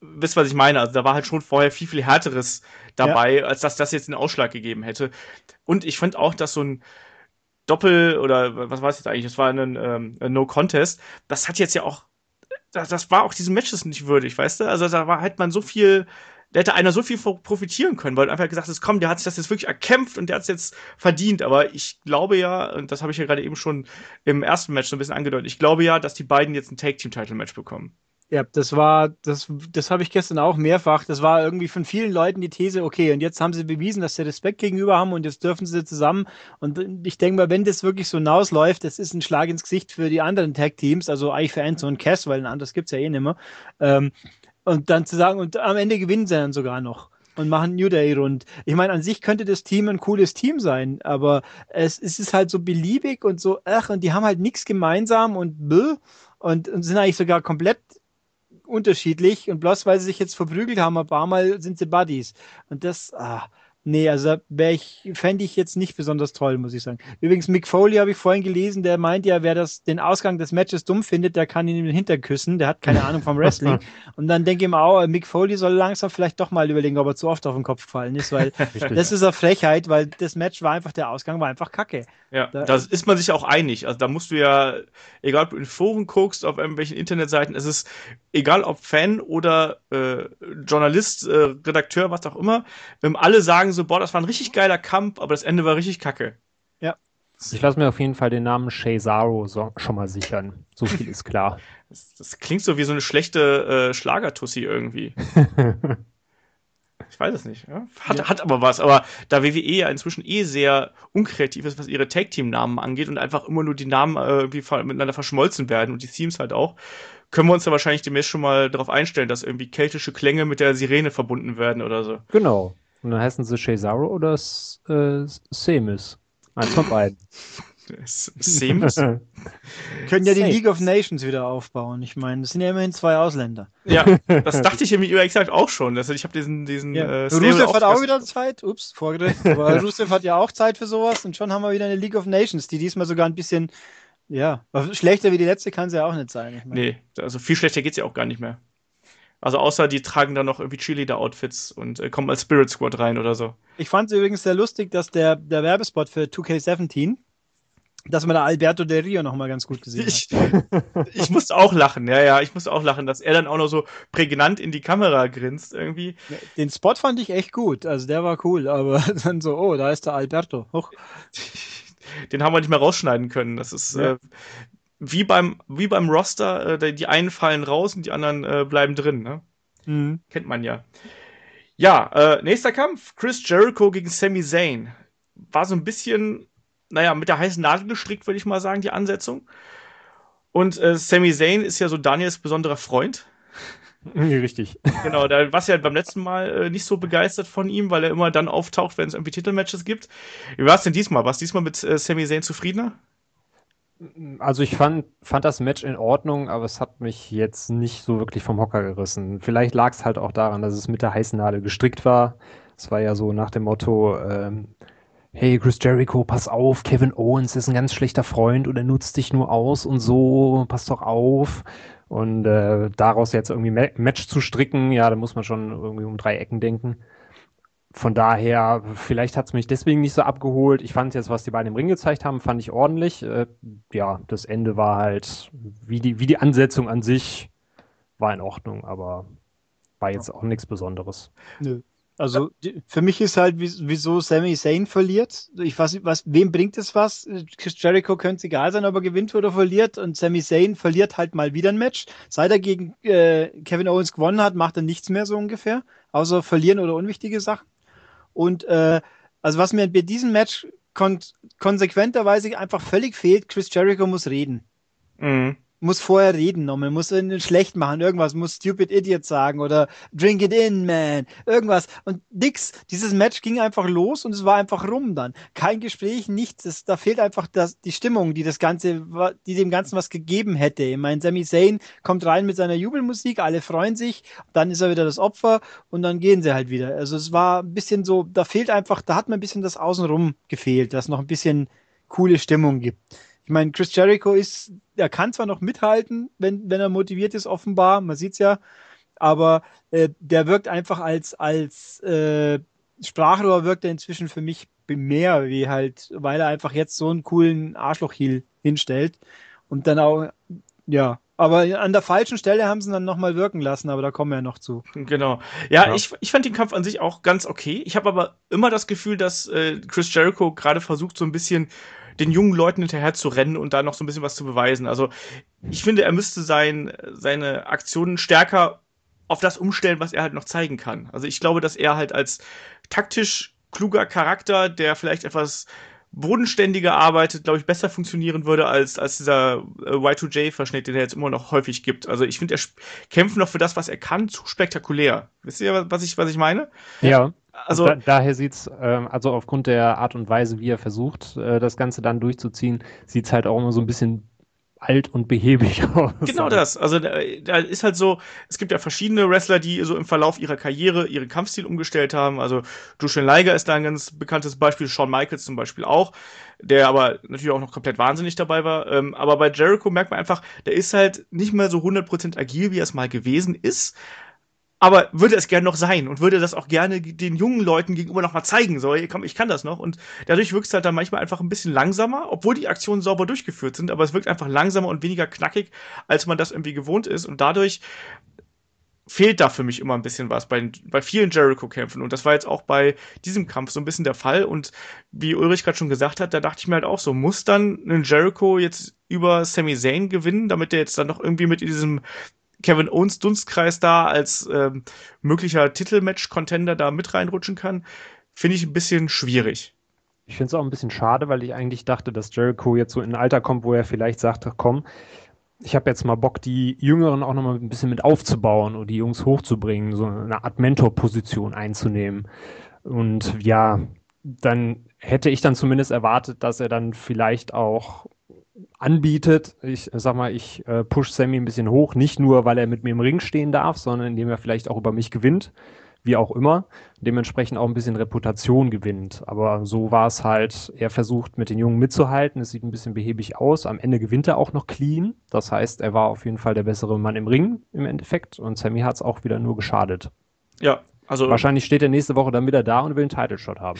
wisst, was ich meine. Also da war halt schon vorher viel, viel Härteres dabei, als dass das jetzt einen Ausschlag gegeben hätte. Und ich fand auch, dass so ein Doppel oder was war es jetzt eigentlich? Das war ein No-Contest. Das hat jetzt ja auch, das war auch diesen Matches nicht würdig, weißt du? Also da war halt man so viel, da hätte einer so viel profitieren können, weil einfach gesagt ist, komm, der hat sich das jetzt wirklich erkämpft und der hat es jetzt verdient. Aber ich glaube ja, und das habe ich ja gerade eben schon im ersten Match so ein bisschen angedeutet, ich glaube ja, dass die beiden jetzt ein Tag-Team-Title-Match bekommen. Ja, das habe ich gestern auch mehrfach. Das war irgendwie von vielen Leuten die These, okay, und jetzt haben sie bewiesen, dass sie Respekt gegenüber haben und jetzt dürfen sie zusammen. Und ich denke mal, wenn das wirklich so hinausläuft, das ist ein Schlag ins Gesicht für die anderen Tag-Teams, also eigentlich für Enzo und Cass, weil ein anderes gibt es ja eh nicht mehr. Und dann zu sagen, und am Ende gewinnen sie dann sogar noch und machen New Day rund. Ich meine, an sich könnte das Team ein cooles Team sein, aber es ist halt so beliebig und so, und die haben halt nichts gemeinsam und sind eigentlich sogar komplett unterschiedlich und bloß weil sie sich jetzt verprügelt haben, ein paar Mal sind sie Buddies. Und nee, also fände ich jetzt nicht besonders toll, muss ich sagen. Übrigens, Mick Foley habe ich vorhin gelesen, der meint ja, wer den Ausgang des Matches dumm findet, der kann ihn in den Hintern küssen, der hat keine Ahnung vom Wrestling. Und dann denke ich mir auch, Mick Foley soll langsam vielleicht doch mal überlegen, ob er zu oft auf den Kopf gefallen ist, weil das ist eine Frechheit, weil das Match der Ausgang war einfach kacke. Ja, da ist man sich auch einig. Also da musst du ja, egal ob du in Foren guckst, auf irgendwelchen Internetseiten, es ist egal ob Fan oder Journalist, Redakteur, was auch immer, alle sagen so, boah, das war ein richtig geiler Kampf, aber das Ende war richtig kacke. Ja. Ich lasse mir auf jeden Fall den Namen Cesaro schon mal sichern. So viel ist klar. Das klingt so wie so eine schlechte Schlagertussi irgendwie. Ich weiß es nicht. Ja? Hat aber was. Aber da WWE ja inzwischen sehr unkreativ ist, was ihre Tag-Team-Namen angeht und einfach immer nur die Namen miteinander verschmolzen werden und die Themes halt auch, können wir uns da wahrscheinlich demnächst schon mal darauf einstellen, dass irgendwie keltische Klänge mit der Sirene verbunden werden oder so. Genau. Und dann heißen sie Cesaro oder Seamus. Eins von beiden. Seamus? Können ja die League of Nations wieder aufbauen. Ich meine, das sind ja immerhin 2 Ausländer. Ja, das dachte ich mir ehrlich gesagt auch schon. Ich habe diesen Rusev hat auch wieder Zeit. Ups, vorgedreht. Aber Rusev hat ja auch Zeit für sowas und schon haben wir wieder eine League of Nations, die diesmal sogar ein bisschen, schlechter wie die letzte kann sie ja auch nicht sein. Ich meine. Nee, also viel schlechter geht's ja auch gar nicht mehr. Also außer die tragen dann noch irgendwie Cheerleader-Outfits und kommen als Spirit Squad rein oder so. Ich fand es übrigens sehr lustig, dass der Werbespot für 2K17, dass man da Alberto Del Rio nochmal ganz gut gesehen hat. Ich musste auch lachen, ich musste auch lachen, dass er dann auch noch so prägnant in die Kamera grinst irgendwie. Den Spot fand ich echt gut, also der war cool, aber dann so, oh, da ist der Alberto. Hoch. Den haben wir nicht mehr rausschneiden können, das ist wie beim Roster, die einen fallen raus und die anderen bleiben drin, ne? Mhm. Kennt man ja. Ja, nächster Kampf, Chris Jericho gegen Sami Zayn. War so ein bisschen, mit der heißen Nadel gestrickt, würde ich mal sagen, die Ansetzung. Und Sami Zayn ist ja so Daniels besonderer Freund. Richtig. Genau, da warst du ja beim letzten Mal nicht so begeistert von ihm, weil er immer dann auftaucht, wenn es irgendwie Titelmatches gibt. Wie war es denn diesmal? Warst du diesmal mit Sami Zayn zufriedener? Also ich fand das Match in Ordnung, aber es hat mich jetzt nicht so wirklich vom Hocker gerissen. Vielleicht lag es halt auch daran, dass es mit der heißen Nadel gestrickt war. Es war ja so nach dem Motto, hey Chris Jericho, pass auf, Kevin Owens ist ein ganz schlechter Freund und er nutzt dich nur aus und so, pass doch auf. Und daraus jetzt irgendwie Match zu stricken, ja, da muss man schon irgendwie um 3 Ecken denken. Von daher, vielleicht hat es mich deswegen nicht so abgeholt. Ich fand jetzt, was die beiden im Ring gezeigt haben, fand ich ordentlich. Das Ende war halt, wie die Ansetzung an sich war in Ordnung, aber war jetzt auch nichts Besonderes. Nö. Also für mich ist halt, wieso Sami Zayn verliert. Ich weiß nicht, wem bringt es was? Chris Jericho könnte es egal sein, ob er gewinnt oder verliert. Und Sami Zayn verliert halt mal wieder ein Match. Seit er gegen Kevin Owens gewonnen hat, macht er nichts mehr so ungefähr. Außer verlieren oder unwichtige Sachen. Und also was mir bei diesem Match konsequenterweise einfach völlig fehlt, Chris Jericho muss reden. Mhm. Muss vorher reden nochmal, muss ihn schlecht machen, irgendwas, muss Stupid Idiot sagen oder Drink it in, man, irgendwas. Und nix, dieses Match ging einfach los und es war einfach rum dann. Kein Gespräch, nichts, da fehlt einfach die Stimmung, die dem Ganzen was gegeben hätte. Ich meine, Sami Zayn kommt rein mit seiner Jubelmusik, alle freuen sich, dann ist er wieder das Opfer und dann gehen sie halt wieder. Also es war ein bisschen so, da hat mir ein bisschen das Außenrum gefehlt, dass noch ein bisschen coole Stimmung gibt. Ich meine, Chris Jericho er kann zwar noch mithalten, wenn er motiviert ist, offenbar, man sieht's ja, aber der wirkt einfach als Sprachrohr wirkt er inzwischen für mich mehr, wie halt, weil er einfach jetzt so einen coolen Arschloch-Heel hinstellt und dann auch, ja, aber an der falschen Stelle haben sie ihn dann nochmal wirken lassen, aber da kommen wir ja noch zu. Genau. Ja. Ich fand den Kampf an sich auch ganz okay. Ich habe aber immer das Gefühl, dass Chris Jericho gerade versucht, so ein bisschen den jungen Leuten hinterher zu rennen und da noch so ein bisschen was zu beweisen. Also ich finde, er müsste seine Aktionen stärker auf das umstellen, was er halt noch zeigen kann. Also ich glaube, dass er halt als taktisch kluger Charakter, der vielleicht etwas bodenständiger arbeitet, glaube ich, besser funktionieren würde als dieser Y2J-Verschnitt, den er jetzt immer noch häufig gibt. Also ich finde, er kämpft noch für das, was er kann, zu spektakulär. Wisst ihr, was ich meine? Ja. Also daher sieht's, also aufgrund der Art und Weise, wie er versucht, das Ganze dann durchzuziehen, sieht's halt auch immer so ein bisschen alt und behäbig aus. genau das. Also da ist halt so, es gibt ja verschiedene Wrestler, die so im Verlauf ihrer Karriere ihren Kampfstil umgestellt haben. Also Jushin Liger ist da ein ganz bekanntes Beispiel, Shawn Michaels zum Beispiel auch, der aber natürlich auch noch komplett wahnsinnig dabei war. Aber bei Jericho merkt man einfach, der ist halt nicht mehr so 100% agil, wie er es mal gewesen ist. Aber würde es gerne noch sein und würde das auch gerne den jungen Leuten gegenüber noch mal zeigen. So, ich kann das noch. Und dadurch wirkt es halt dann manchmal einfach ein bisschen langsamer, obwohl die Aktionen sauber durchgeführt sind. Aber es wirkt einfach langsamer und weniger knackig, als man das irgendwie gewohnt ist. Und dadurch fehlt da für mich immer ein bisschen was bei vielen Jericho-Kämpfen. Und das war jetzt auch bei diesem Kampf so ein bisschen der Fall. Und wie Ulrich gerade schon gesagt hat, da dachte ich mir halt auch so, muss dann ein Jericho jetzt über Sami Zayn gewinnen, damit der jetzt dann noch irgendwie mit in diesem Kevin Owens Dunstkreis da als möglicher Titelmatch-Contender da mit reinrutschen kann, finde ich ein bisschen schwierig. Ich finde es auch ein bisschen schade, weil ich eigentlich dachte, dass Jericho jetzt so in ein Alter kommt, wo er vielleicht sagt, komm, ich habe jetzt mal Bock, die Jüngeren auch noch mal ein bisschen mit aufzubauen und die Jungs hochzubringen, so eine Art Mentor-Position einzunehmen. Und ja, dann hätte ich dann zumindest erwartet, dass er dann vielleicht auch anbietet. Ich sag mal, ich push Sammy ein bisschen hoch, nicht nur, weil er mit mir im Ring stehen darf, sondern indem er vielleicht auch über mich gewinnt, wie auch immer, dementsprechend auch ein bisschen Reputation gewinnt. Aber so war es halt, er versucht mit den Jungen mitzuhalten, es sieht ein bisschen behäbig aus, am Ende gewinnt er auch noch clean, das heißt, er war auf jeden Fall der bessere Mann im Ring im Endeffekt und Sammy hat es auch wieder nur geschadet. Ja, also wahrscheinlich steht er nächste Woche dann wieder da und will einen Title-Shot haben.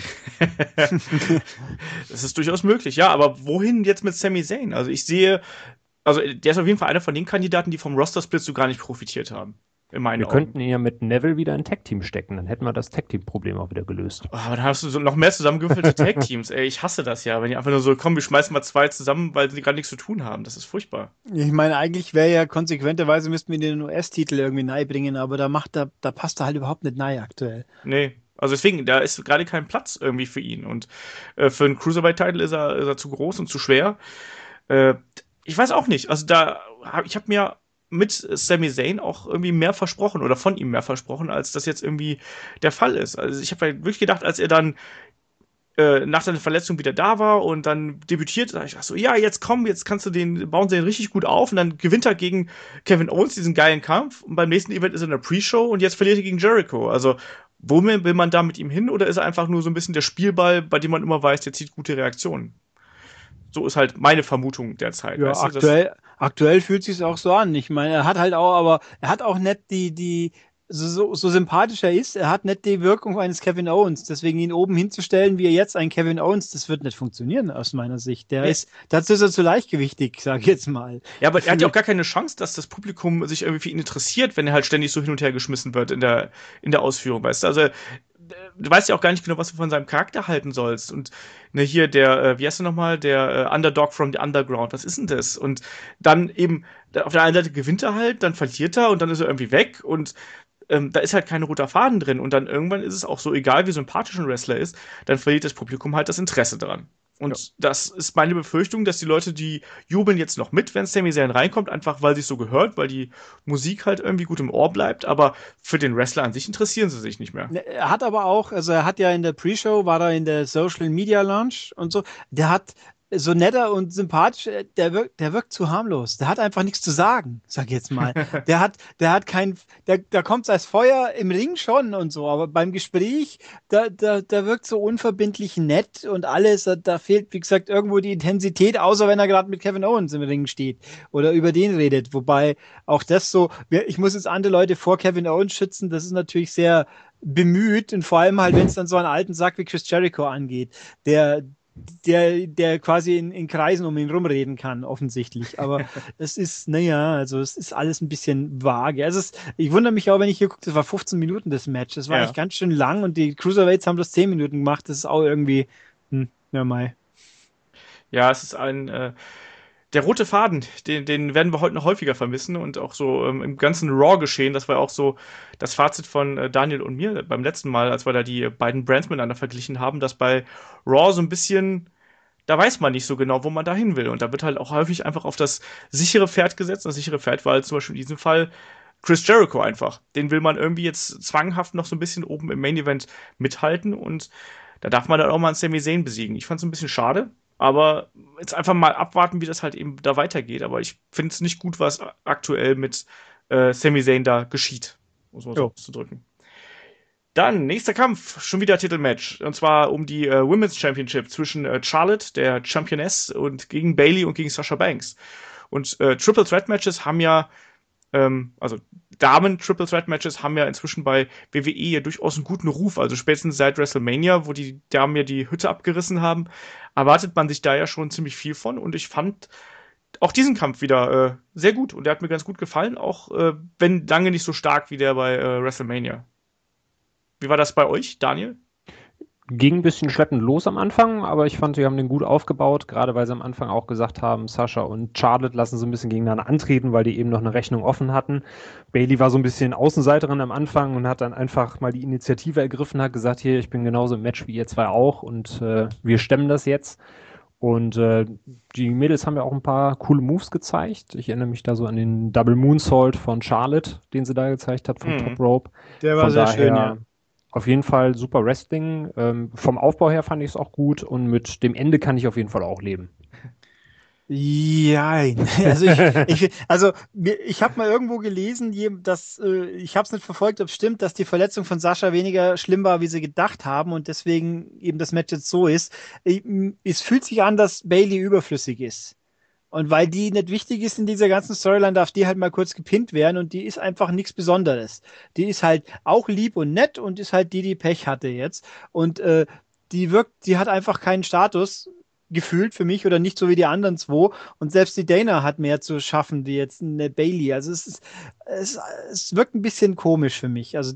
Das ist durchaus möglich, ja, aber wohin jetzt mit Sami Zayn? Also ich sehe, also der ist auf jeden Fall einer von den Kandidaten, die vom Roster-Split so gar nicht profitiert haben. In meinen Wir Augen. könnten ihn ja mit Neville wieder ein Tag-Team stecken, dann hätten wir das Tag-Team-Problem auch wieder gelöst. Oh, aber dann hast du so noch mehr zusammengewürfelte Tag-Teams. Ey, ich hasse das ja, wenn die einfach nur so, komm, wir schmeißen mal zwei zusammen, weil sie gerade nichts zu tun haben. Das ist furchtbar. Ich meine, eigentlich wäre ja konsequenterweise müssten wir den US-Titel irgendwie nahe bringen, aber da passt er halt überhaupt nicht nahe aktuell. Nee. Also deswegen, da ist gerade kein Platz irgendwie für ihn. Und für einen Cruiserweight-Titel ist er zu groß und zu schwer. Ich weiß auch nicht. Also ich habe mir mit Sami Zayn auch irgendwie mehr versprochen oder von ihm mehr versprochen, als das jetzt irgendwie der Fall ist. Also ich habe halt wirklich gedacht, als er dann nach seiner Verletzung wieder da war und dann debütiert, da ich dachte so, ja, jetzt komm, jetzt bauen sie den richtig gut auf und dann gewinnt er gegen Kevin Owens diesen geilen Kampf und beim nächsten Event ist er in der Pre-Show und jetzt verliert er gegen Jericho. Also wo will man da mit ihm hin oder ist er einfach nur so ein bisschen der Spielball, bei dem man immer weiß, der zieht gute Reaktionen? So ist halt meine Vermutung derzeit. Ja, weißt du, aktuell fühlt sich auch so an. Ich meine, er hat halt auch, aber er hat auch nicht so sympathisch er ist, er hat nicht die Wirkung eines Kevin Owens. Deswegen ihn oben hinzustellen, wie er jetzt ein Kevin Owens, das wird nicht funktionieren aus meiner Sicht. Dazu ist er zu leichtgewichtig, sag ich jetzt mal. Ja, aber er hat ja auch gar keine Chance, dass das Publikum sich irgendwie für ihn interessiert, wenn er halt ständig so hin und her geschmissen wird in der Ausführung, weißt du? Also du weißt ja auch gar nicht genau, was du von seinem Charakter halten sollst. Und ne, hier wie heißt er nochmal, der Underdog from the Underground, was ist denn das? Und dann eben, auf der einen Seite gewinnt er halt, dann verliert er und dann ist er irgendwie weg und da ist halt kein roter Faden drin und dann irgendwann ist es auch so, egal wie sympathisch ein Wrestler ist, dann verliert das Publikum halt das Interesse daran. Und das ist meine Befürchtung, dass die Leute, die jubeln jetzt noch mit, wenn Sami Zayn reinkommt, einfach weil sie es so gehört, weil die Musik halt irgendwie gut im Ohr bleibt, aber für den Wrestler an sich interessieren sie sich nicht mehr. Er hat aber auch, also er hat ja in der Pre-Show, war er in der Social Media Lounge und so, der hat so netter und sympathisch, der wirkt zu harmlos. Der hat einfach nichts zu sagen, sag ich jetzt mal. Der hat da kommt als Feuer im Ring schon und so, aber beim Gespräch, da wirkt so unverbindlich nett und alles. Da fehlt, wie gesagt, irgendwo die Intensität, außer wenn er gerade mit Kevin Owens im Ring steht oder über den redet. Wobei auch das so, ich muss jetzt andere Leute vor Kevin Owens schützen, das ist natürlich sehr bemüht und vor allem halt, wenn es dann so einen alten Sack wie Chris Jericho angeht, der quasi in Kreisen um ihn rumreden kann, offensichtlich. Aber es ist, naja, also es ist alles ein bisschen vage. Also ich wundere mich auch, wenn ich hier gucke, das war 15 Minuten das Match. Das war eigentlich ganz schön lang und die Cruiserweights haben das 10 Minuten gemacht. Das ist auch irgendwie, ja, mei. Ja, es ist der rote Faden, den werden wir heute noch häufiger vermissen und auch so im ganzen Raw-Geschehen, das war auch so das Fazit von Daniel und mir beim letzten Mal, als wir da die beiden Brands miteinander verglichen haben, dass bei Raw so ein bisschen, da weiß man nicht so genau, wo man da hin will und da wird halt auch häufig einfach auf das sichere Pferd gesetzt. Das sichere Pferd war halt zum Beispiel in diesem Fall Chris Jericho einfach. Den will man irgendwie jetzt zwanghaft noch so ein bisschen oben im Main-Event mithalten und da darf man dann auch mal einen Sami Zayn besiegen. Ich fand es ein bisschen schade, aber jetzt einfach mal abwarten, wie das halt eben da weitergeht. Aber ich finde es nicht gut, was aktuell mit Sami Zayn da geschieht, muss man so auszudrücken. Dann, nächster Kampf, schon wieder Titelmatch. Und zwar um die Women's Championship zwischen Charlotte, der Championess, und gegen Bayley und gegen Sasha Banks. Und Triple Threat Matches haben ja, also Damen-Triple Threat Matches haben ja inzwischen bei WWE ja durchaus einen guten Ruf. Also spätestens seit WrestleMania, wo die Damen ja die Hütte abgerissen haben, erwartet man sich da ja schon ziemlich viel von. Und ich fand auch diesen Kampf wieder sehr gut. Und der hat mir ganz gut gefallen, auch wenn lange nicht so stark wie der bei WrestleMania. Wie war das bei euch, Daniel? Ging ein bisschen schleppend los am Anfang, aber ich fand, sie haben den gut aufgebaut, gerade weil sie am Anfang auch gesagt haben, Sasha und Charlotte lassen so ein bisschen gegeneinander antreten, weil die eben noch eine Rechnung offen hatten. Bayley war so ein bisschen Außenseiterin am Anfang und hat dann einfach mal die Initiative ergriffen, hat gesagt, hier, ich bin genauso im Match wie ihr zwei auch und wir stemmen das jetzt. Und die Mädels haben ja auch ein paar coole Moves gezeigt. Ich erinnere mich da so an den Double Moonsault von Charlotte, den sie da gezeigt hat vom Top Rope. Der war sehr schön, ja. Auf jeden Fall super Wrestling. Vom Aufbau her fand ich es auch gut und mit dem Ende kann ich auf jeden Fall auch leben. Ja, also ich habe mal irgendwo gelesen, dass ich habe es nicht verfolgt, ob es stimmt, dass die Verletzung von Sascha weniger schlimm war, wie sie gedacht haben und deswegen eben das Match jetzt so ist. Es fühlt sich an, dass Bayley überflüssig ist. Und weil die nicht wichtig ist in dieser ganzen Storyline, darf die halt mal kurz gepinnt werden und die ist einfach nichts Besonderes. Die ist halt auch lieb und nett und ist halt die Pech hatte jetzt. Und die hat einfach keinen Status gefühlt für mich oder nicht so wie die anderen zwei. Und selbst die Dana hat mehr zu schaffen wie jetzt eine Bayley. Also es wirkt ein bisschen komisch für mich. Also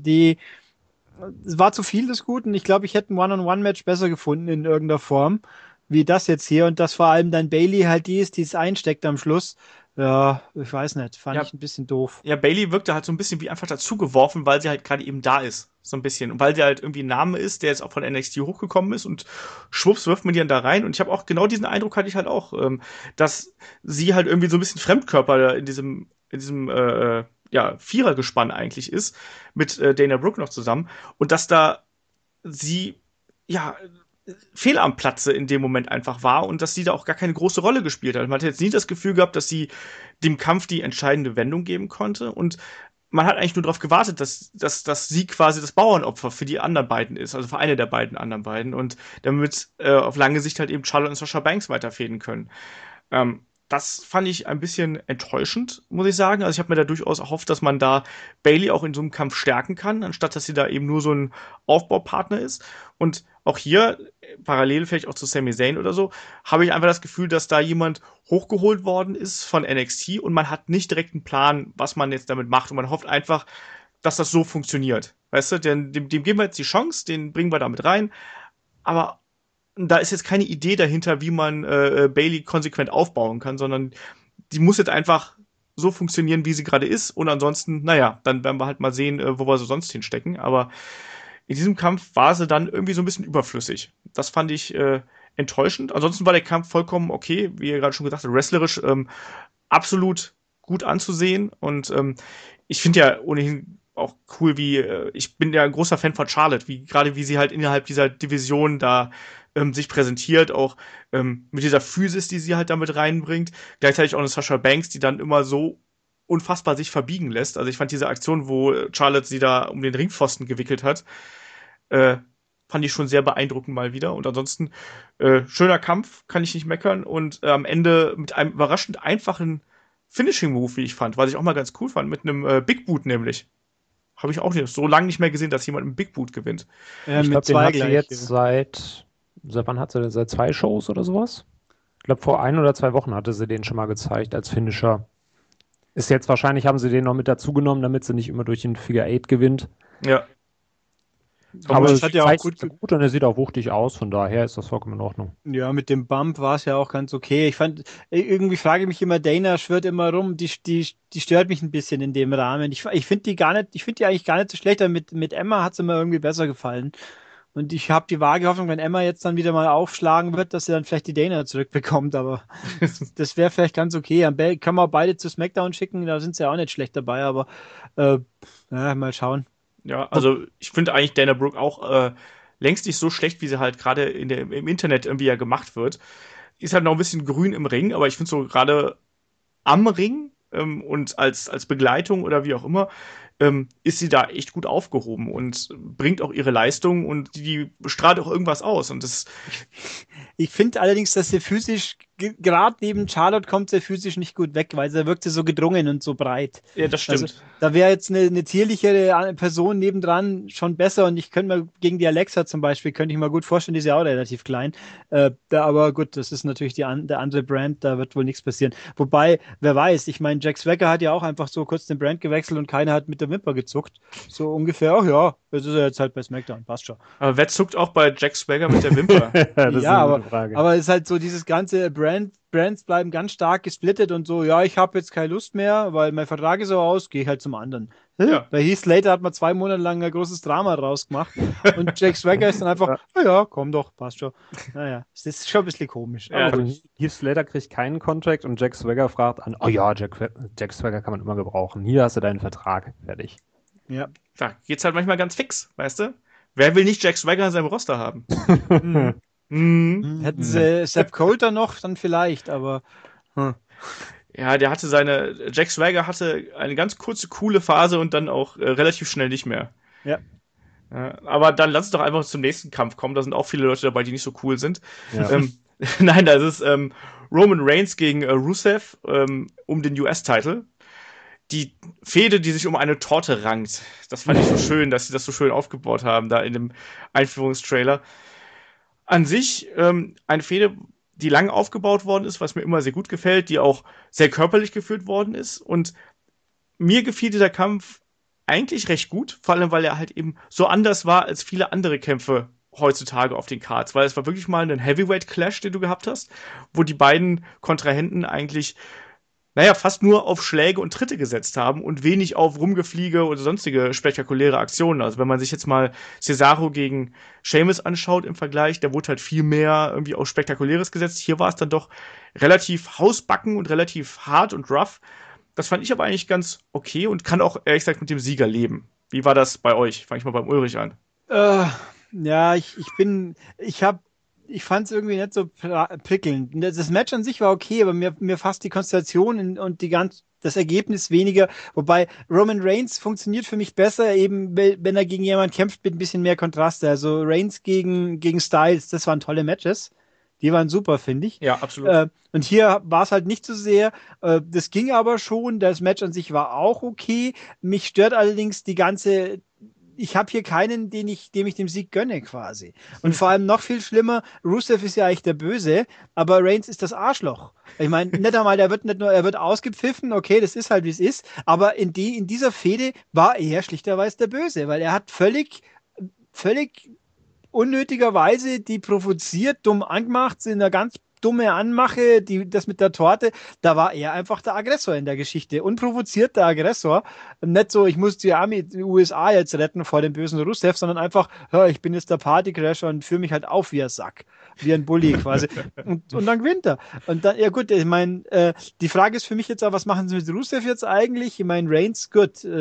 es war zu viel des Guten. Ich glaube, ich hätte ein One-on-One-Match besser gefunden in irgendeiner Form wie das jetzt hier und dass vor allem dann Bayley halt die es einsteckt am Schluss. Ja, ich weiß nicht, fand ich ein bisschen doof. Ja, Bayley wirkte halt so ein bisschen wie einfach dazugeworfen, weil sie halt gerade eben da ist, so ein bisschen. Und weil sie halt irgendwie ein Name ist, der jetzt auch von NXT hochgekommen ist und schwupps wirft man die dann da rein. Und ich habe auch genau diesen Eindruck hatte ich halt auch, dass sie halt irgendwie so ein bisschen Fremdkörper in diesem Vierergespann eigentlich ist, mit Dana Brooke noch zusammen. Und dass da sie, fehl am Platze in dem Moment einfach war und dass sie da auch gar keine große Rolle gespielt hat. Man hat jetzt nie das Gefühl gehabt, dass sie dem Kampf die entscheidende Wendung geben konnte und man hat eigentlich nur darauf gewartet, dass sie quasi das Bauernopfer für die anderen beiden ist, also für eine der anderen beiden und damit auf lange Sicht halt eben Charlotte und Sasha Banks weiterfäden können. Das fand ich ein bisschen enttäuschend, muss ich sagen. Also ich habe mir da durchaus erhofft, dass man da Bayley auch in so einem Kampf stärken kann, anstatt dass sie da eben nur so ein Aufbaupartner ist. Und auch hier, parallel vielleicht auch zu Sami Zayn oder so, habe ich einfach das Gefühl, dass da jemand hochgeholt worden ist von NXT und man hat nicht direkt einen Plan, was man jetzt damit macht. Und man hofft einfach, dass das so funktioniert. Weißt du, dem geben wir jetzt die Chance, den bringen wir da mit rein. Aber da ist jetzt keine Idee dahinter, wie man Bayley konsequent aufbauen kann, sondern die muss jetzt einfach so funktionieren, wie sie gerade ist. Und ansonsten, naja, dann werden wir halt mal sehen, wo wir sie sonst hinstecken. Aber in diesem Kampf war sie dann irgendwie so ein bisschen überflüssig. Das fand ich enttäuschend. Ansonsten war der Kampf vollkommen okay, wie ihr gerade schon gesagt habt, wrestlerisch absolut gut anzusehen. Und ich finde ja ohnehin auch cool, ich bin ja ein großer Fan von Charlotte, wie sie halt innerhalb dieser Division da sich präsentiert, auch mit dieser Physis, die sie halt damit reinbringt. Gleichzeitig auch eine Sasha Banks, die dann immer so unfassbar sich verbiegen lässt. Also ich fand diese Aktion, wo Charlotte sie da um den Ringpfosten gewickelt hat, fand ich schon sehr beeindruckend mal wieder. Und ansonsten schöner Kampf, kann ich nicht meckern. Und am Ende mit einem überraschend einfachen Finishing-Move, wie ich fand, was ich auch mal ganz cool fand, mit einem Big Boot nämlich. Habe ich auch so lange nicht mehr gesehen, dass jemand einen Big Boot gewinnt. Ich glaube, den hat sie jetzt seit wann hat sie denn? Seit 2 Shows oder sowas? Ich glaube, vor 1 oder 2 Wochen hatte sie den schon mal gezeigt als Finisher. Ist jetzt wahrscheinlich, haben sie den noch mit dazu genommen, damit sie nicht immer durch den Figure 8 gewinnt. Ja. Aber es hat ja auch gut und er sieht auch wuchtig aus, von daher ist das vollkommen in Ordnung. Ja, mit dem Bump war es ja auch ganz okay. Irgendwie frage ich mich immer, Dana schwirrt immer rum, die stört mich ein bisschen in dem Rahmen. Ich finde die eigentlich gar nicht so schlecht, aber mit Emma hat es immer irgendwie besser gefallen. Und ich habe die vage Hoffnung, wenn Emma jetzt dann wieder mal aufschlagen wird, dass sie dann vielleicht die Dana zurückbekommt, aber das wäre vielleicht ganz okay. Können wir auch beide zu SmackDown schicken, da sind sie ja auch nicht schlecht dabei, aber mal schauen. Ja, also ich finde eigentlich Dana Brooke auch längst nicht so schlecht, wie sie halt gerade im Internet irgendwie ja gemacht wird. Ist halt noch ein bisschen grün im Ring, aber ich finde so gerade am Ring und als Begleitung oder wie auch immer, ist sie da echt gut aufgehoben und bringt auch ihre Leistung und die strahlt auch irgendwas aus. Und ich finde allerdings, dass sie physisch, gerade neben Charlotte kommt sie physisch nicht gut weg, weil sie wirkt so gedrungen und so breit. Ja, das stimmt. Also, da wäre jetzt eine zierlichere Person nebendran schon besser und ich könnte mir gegen die Alexa zum Beispiel, könnte ich mir gut vorstellen, die ist ja auch relativ klein. Aber gut, das ist natürlich der andere Brand, da wird wohl nichts passieren. Wobei, wer weiß, ich meine, Jack Swagger hat ja auch einfach so kurz den Brand gewechselt und keiner hat mit der Wimper gezuckt. So ungefähr, ach ja, das ist er jetzt halt bei SmackDown, passt schon. Aber wer zuckt auch bei Jack Swagger mit der Wimper? Ja, aber es ist halt so dieses ganze Brands bleiben ganz stark gesplittet und so, ja, ich habe jetzt keine Lust mehr, weil mein Vertrag ist so aus, gehe ich halt zum anderen. Ja. Bei Heath Slater hat man 2 Monate lang ein großes Drama rausgemacht und Jack Swagger ist dann einfach, ja, komm doch, passt schon. Naja, das ist schon ein bisschen komisch. Ja, also Heath Slater kriegt keinen Contract und Jack Swagger fragt an, oh ja, Jack Swagger kann man immer gebrauchen. Hier hast du deinen Vertrag, fertig. Ja. Da geht's halt manchmal ganz fix, weißt du? Wer will nicht Jack Swagger in seinem Roster haben? Hätten sie Sepp Coulter noch, dann vielleicht, aber Ja, Jack Swagger hatte eine ganz kurze, coole Phase und dann auch relativ schnell nicht mehr. Ja. Aber dann lass uns doch einfach zum nächsten Kampf kommen. Da sind auch viele Leute dabei, die nicht so cool sind. Ja. Nein, das ist Roman Reigns gegen Rusev um den US-Title. Die Fehde, die sich um eine Torte rankt. Das fand ich so schön, dass sie das so schön aufgebaut haben, da in dem Einführungstrailer. An sich eine Fehde, die lang aufgebaut worden ist, was mir immer sehr gut gefällt, die auch sehr körperlich geführt worden ist. Und mir gefiel dieser Kampf eigentlich recht gut, vor allem, weil er halt eben so anders war als viele andere Kämpfe heutzutage auf den Cards, weil es war wirklich mal ein Heavyweight-Clash, den du gehabt hast, wo die beiden Kontrahenten eigentlich fast nur auf Schläge und Tritte gesetzt haben und wenig auf Rumgefliege oder sonstige spektakuläre Aktionen. Also wenn man sich jetzt mal Cesaro gegen Sheamus anschaut im Vergleich, da wurde halt viel mehr irgendwie auf Spektakuläres gesetzt. Hier war es dann doch relativ hausbacken und relativ hart und rough. Das fand ich aber eigentlich ganz okay und kann auch ehrlich gesagt mit dem Sieger leben. Wie war das bei euch? Fange ich mal beim Ulrich an. Ja, ich fand es irgendwie nicht so prickelnd. Das Match an sich war okay, aber mir fasst die Konstellation und das Ergebnis weniger. Wobei Roman Reigns funktioniert für mich besser, eben wenn er gegen jemanden kämpft mit ein bisschen mehr Kontraste. Also Reigns gegen Styles, das waren tolle Matches. Die waren super, finde ich. Ja, absolut. Und hier war es halt nicht so sehr. Das ging aber schon. Das Match an sich war auch okay. Mich stört allerdings ich habe hier keinen, dem ich dem Sieg gönne quasi. Und vor allem noch viel schlimmer, Rusev ist ja eigentlich der Böse, aber Reigns ist das Arschloch. Ich meine, nicht einmal, er wird ausgepfiffen, okay, das ist halt wie es ist, aber in dieser Fehde war er schlichterweise der Böse, weil er hat völlig unnötigerweise die provoziert, dumm angemacht, in einer ganz dumme Anmache, das mit der Torte, da war er einfach der Aggressor in der Geschichte. Unprovozierter Aggressor. Nicht so, ich muss die USA jetzt retten vor dem bösen Rusev, sondern einfach, ich bin jetzt der Partycrasher und führe mich halt auf wie ein Sack. Wie ein Bully quasi. Und dann gewinnt er. Und dann, ja gut, ich meine, die Frage ist für mich jetzt auch, was machen sie mit Rusev jetzt eigentlich? Ich meine, Reigns, gut,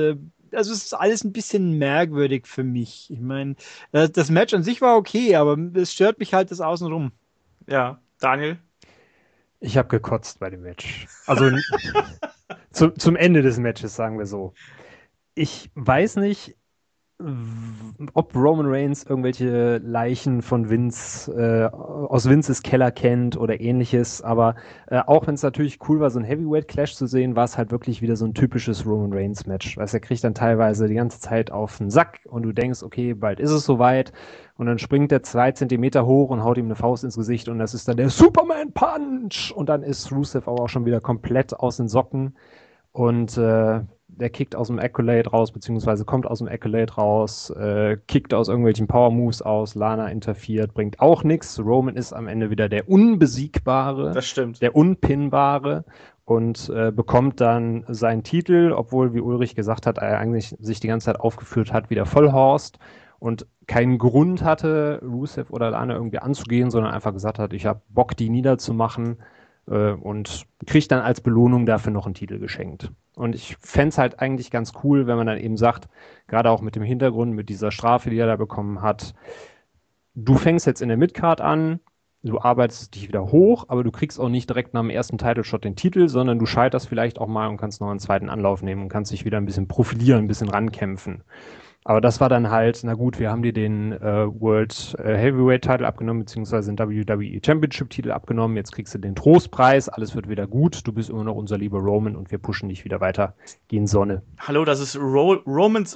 also es ist alles ein bisschen merkwürdig für mich. Ich meine, das Match an sich war okay, aber es stört mich halt das Außenrum. Ja, Daniel? Ich habe gekotzt bei dem Match. Also zum Ende des Matches, sagen wir so. Ich weiß nicht, ob Roman Reigns irgendwelche Leichen von Vince, aus Vinces Keller kennt oder ähnliches, aber auch wenn es natürlich cool war, so ein Heavyweight-Clash zu sehen, war es halt wirklich wieder so ein typisches Roman Reigns-Match. Weißt du, er kriegt dann teilweise die ganze Zeit auf den Sack und du denkst, okay, bald ist es soweit und dann springt er 2 Zentimeter hoch und haut ihm eine Faust ins Gesicht und das ist dann der Superman-Punch und dann ist Rusev aber auch schon wieder komplett aus den Socken und der kickt aus dem Accolade raus, beziehungsweise kommt aus dem Accolade raus, kickt aus irgendwelchen Power Moves aus, Lana interferiert, bringt auch nichts. Roman ist am Ende wieder der Unbesiegbare, Das stimmt. der Unpinnbare und bekommt dann seinen Titel, obwohl, wie Ulrich gesagt hat, er eigentlich sich die ganze Zeit aufgeführt hat wie der Vollhorst und keinen Grund hatte, Rusev oder Lana irgendwie anzugehen, sondern einfach gesagt hat, ich habe Bock, die niederzumachen und kriegt dann als Belohnung dafür noch einen Titel geschenkt. Und ich fände es halt eigentlich ganz cool, wenn man dann eben sagt, gerade auch mit dem Hintergrund, mit dieser Strafe, die er da bekommen hat, du fängst jetzt in der Midcard an, du arbeitest dich wieder hoch, aber du kriegst auch nicht direkt nach dem ersten Title-Shot den Titel, sondern du scheiterst vielleicht auch mal und kannst noch einen zweiten Anlauf nehmen und kannst dich wieder ein bisschen profilieren, ein bisschen rankämpfen. Aber das war dann halt, na gut, wir haben dir den World Heavyweight Title abgenommen, beziehungsweise den WWE Championship Titel abgenommen. Jetzt kriegst du den Trostpreis, alles wird wieder gut. Du bist immer noch unser lieber Roman und wir pushen dich wieder weiter gegen Sonne. Hallo, das ist Romans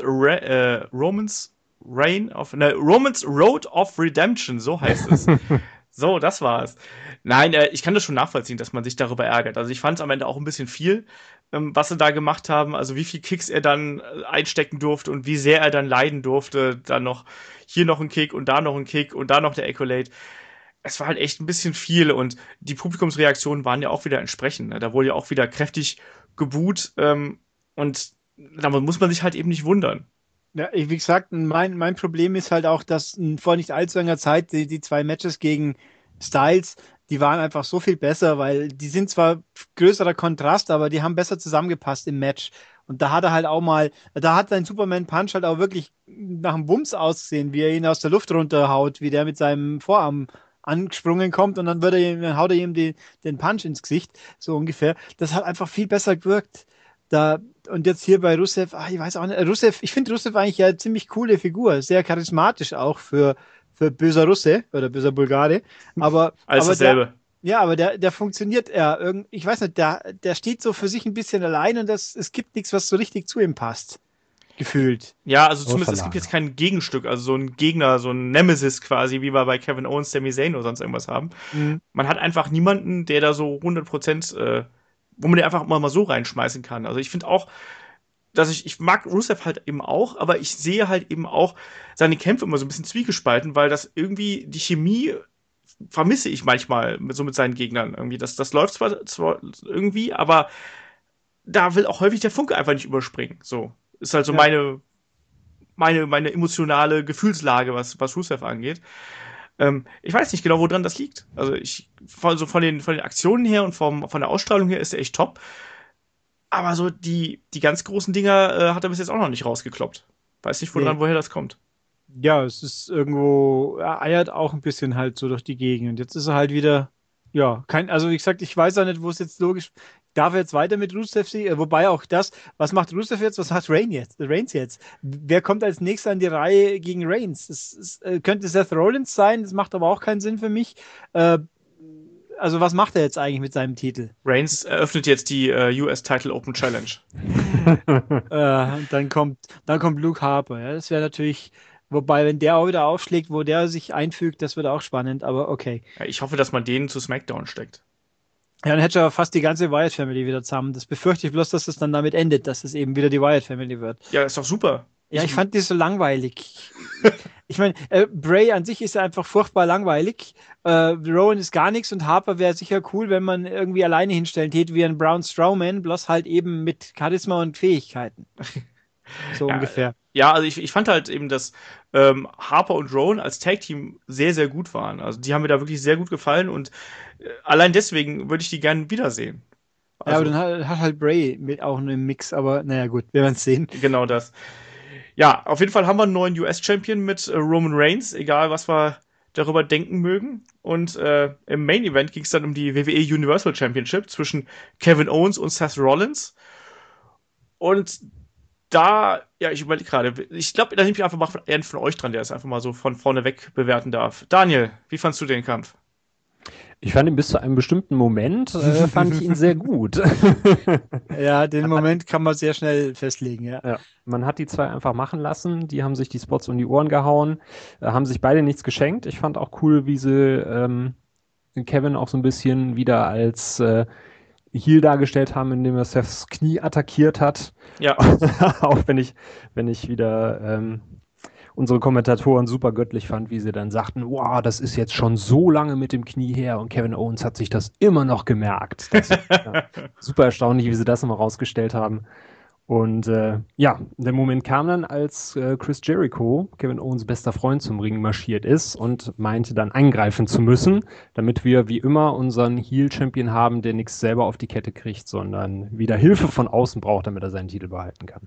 Road of Redemption, so heißt es. So, das war's. Nein, ich kann das schon nachvollziehen, dass man sich darüber ärgert. Also ich fand es am Ende auch ein bisschen viel, was sie da gemacht haben. Also wie viel Kicks er dann einstecken durfte und wie sehr er dann leiden durfte. Dann noch hier noch ein Kick und da noch ein Kick und da noch der Accolade. Es war halt echt ein bisschen viel und die Publikumsreaktionen waren ja auch wieder entsprechend. Ne? Da wurde ja auch wieder kräftig geboot und da muss man sich halt eben nicht wundern. Ja, wie gesagt, mein Problem ist halt auch, dass vor nicht allzu langer Zeit die 2 Matches gegen Styles, die waren einfach so viel besser, weil die sind zwar größerer Kontrast, aber die haben besser zusammengepasst im Match. Und da hat er halt auch mal, da hat sein Superman Punch halt auch wirklich nach einem Wumms ausgesehen, wie er ihn aus der Luft runterhaut, wie der mit seinem Vorarm angesprungen kommt und dann haut er ihm den Punch ins Gesicht, so ungefähr. Das hat einfach viel besser gewirkt. Da, und jetzt hier bei Rusev, ich weiß auch nicht, ich finde Rusev eigentlich ja eine ziemlich coole Figur, sehr charismatisch auch für böser Russe oder böser Bulgare, aber Alles dasselbe. aber der funktioniert ich weiß nicht, der steht so für sich ein bisschen allein und es gibt nichts, was so richtig zu ihm passt, gefühlt. Ja, also zumindest es gibt jetzt kein Gegenstück, also so ein Gegner, so ein Nemesis quasi, wie wir bei Kevin Owens, Sami Zayn oder sonst irgendwas haben. Mhm. Man hat einfach niemanden, der da so 100%, wo man den einfach mal so reinschmeißen kann. Also ich finde auch, dass ich mag Rusev halt eben auch, aber ich sehe halt eben auch seine Kämpfe immer so ein bisschen zwiegespalten, weil das irgendwie, die Chemie vermisse ich manchmal so mit seinen Gegnern irgendwie. Das läuft zwar irgendwie, aber da will auch häufig der Funke einfach nicht überspringen. So. Ist halt so Ja. meine emotionale Gefühlslage, was Rusev angeht. Ich weiß nicht genau, woran das liegt. Also von den Aktionen her und von der Ausstrahlung her ist er echt top. Aber so die ganz großen Dinger hat er bis jetzt auch noch nicht rausgekloppt. Weiß nicht, Nee. woher das kommt. Ja, es ist irgendwo, er eiert auch ein bisschen halt so durch die Gegend. Und jetzt ist er halt wieder, ja, also wie gesagt, ich weiß auch nicht, wo es jetzt logisch, darf er jetzt weiter mit Rusev siegen? Wobei auch das, was macht Rusev jetzt, was hat Reigns jetzt? Wer kommt als nächster an die Reihe gegen Reigns? Könnte Seth Rollins sein, das macht aber auch keinen Sinn für mich. Also was macht er jetzt eigentlich mit seinem Titel? Reigns eröffnet jetzt die US Title Open Challenge. Und dann kommt Luke Harper. Ja, das wäre natürlich, wobei, wenn der auch wieder aufschlägt, wo der sich einfügt, das wird auch spannend, aber okay. Ja, ich hoffe, dass man den zu SmackDown steckt. Ja, dann hätte ich aber fast die ganze Wyatt Family wieder zusammen. Das befürchte ich bloß, dass es dann damit endet, dass es eben wieder die Wyatt Family wird. Ja, ist doch super. Ja, ich fand die so langweilig. Ich meine, Bray an sich ist ja einfach furchtbar langweilig. Rowan ist gar nichts und Harper wäre sicher cool, wenn man irgendwie alleine hinstellen täte, wie ein Braun Strowman, bloß halt eben mit Charisma und Fähigkeiten. So Ja, ungefähr. Ja, also ich fand halt eben, dass Harper und Rowan als Tag-Team sehr, sehr gut waren. Also die haben mir da wirklich sehr gut gefallen und allein deswegen würde ich die gerne wiedersehen. Ja, aber dann hat halt Bray mit auch einen Mix, aber naja gut, wir werden es sehen. Genau das. Ja, auf jeden Fall haben wir einen neuen US-Champion mit Roman Reigns, egal was wir darüber denken mögen. Und im Main Event ging es dann um die WWE Universal Championship zwischen Kevin Owens und Seth Rollins. Und da, ja, ich überlege gerade, ich glaube, da nehme ich einfach mal einen von euch dran, der es einfach mal so von vorne weg bewerten darf. Daniel, wie fandst du den Kampf? Ich fand ihn bis zu einem bestimmten Moment, fand ich ihn sehr gut. Ja, den Moment kann man sehr schnell festlegen, ja. Ja, man hat die zwei einfach machen lassen, die haben sich die Spots um die Ohren gehauen, haben sich beide nichts geschenkt. Ich fand auch cool, wie sie Kevin auch so ein bisschen wieder als Heel dargestellt haben, indem er Seths Knie attackiert hat. Ja. Auch wenn ich wieder unsere Kommentatoren super göttlich fand, wie sie dann sagten, wow, das ist jetzt schon so lange mit dem Knie her und Kevin Owens hat sich das immer noch gemerkt. Das ist, super erstaunlich, wie sie das nochmal rausgestellt haben. Und der Moment kam dann, als Chris Jericho, Kevin Owens bester Freund, zum Ring marschiert ist und meinte dann eingreifen zu müssen, damit wir wie immer unseren Heel-Champion haben, der nichts selber auf die Kette kriegt, sondern wieder Hilfe von außen braucht, damit er seinen Titel behalten kann.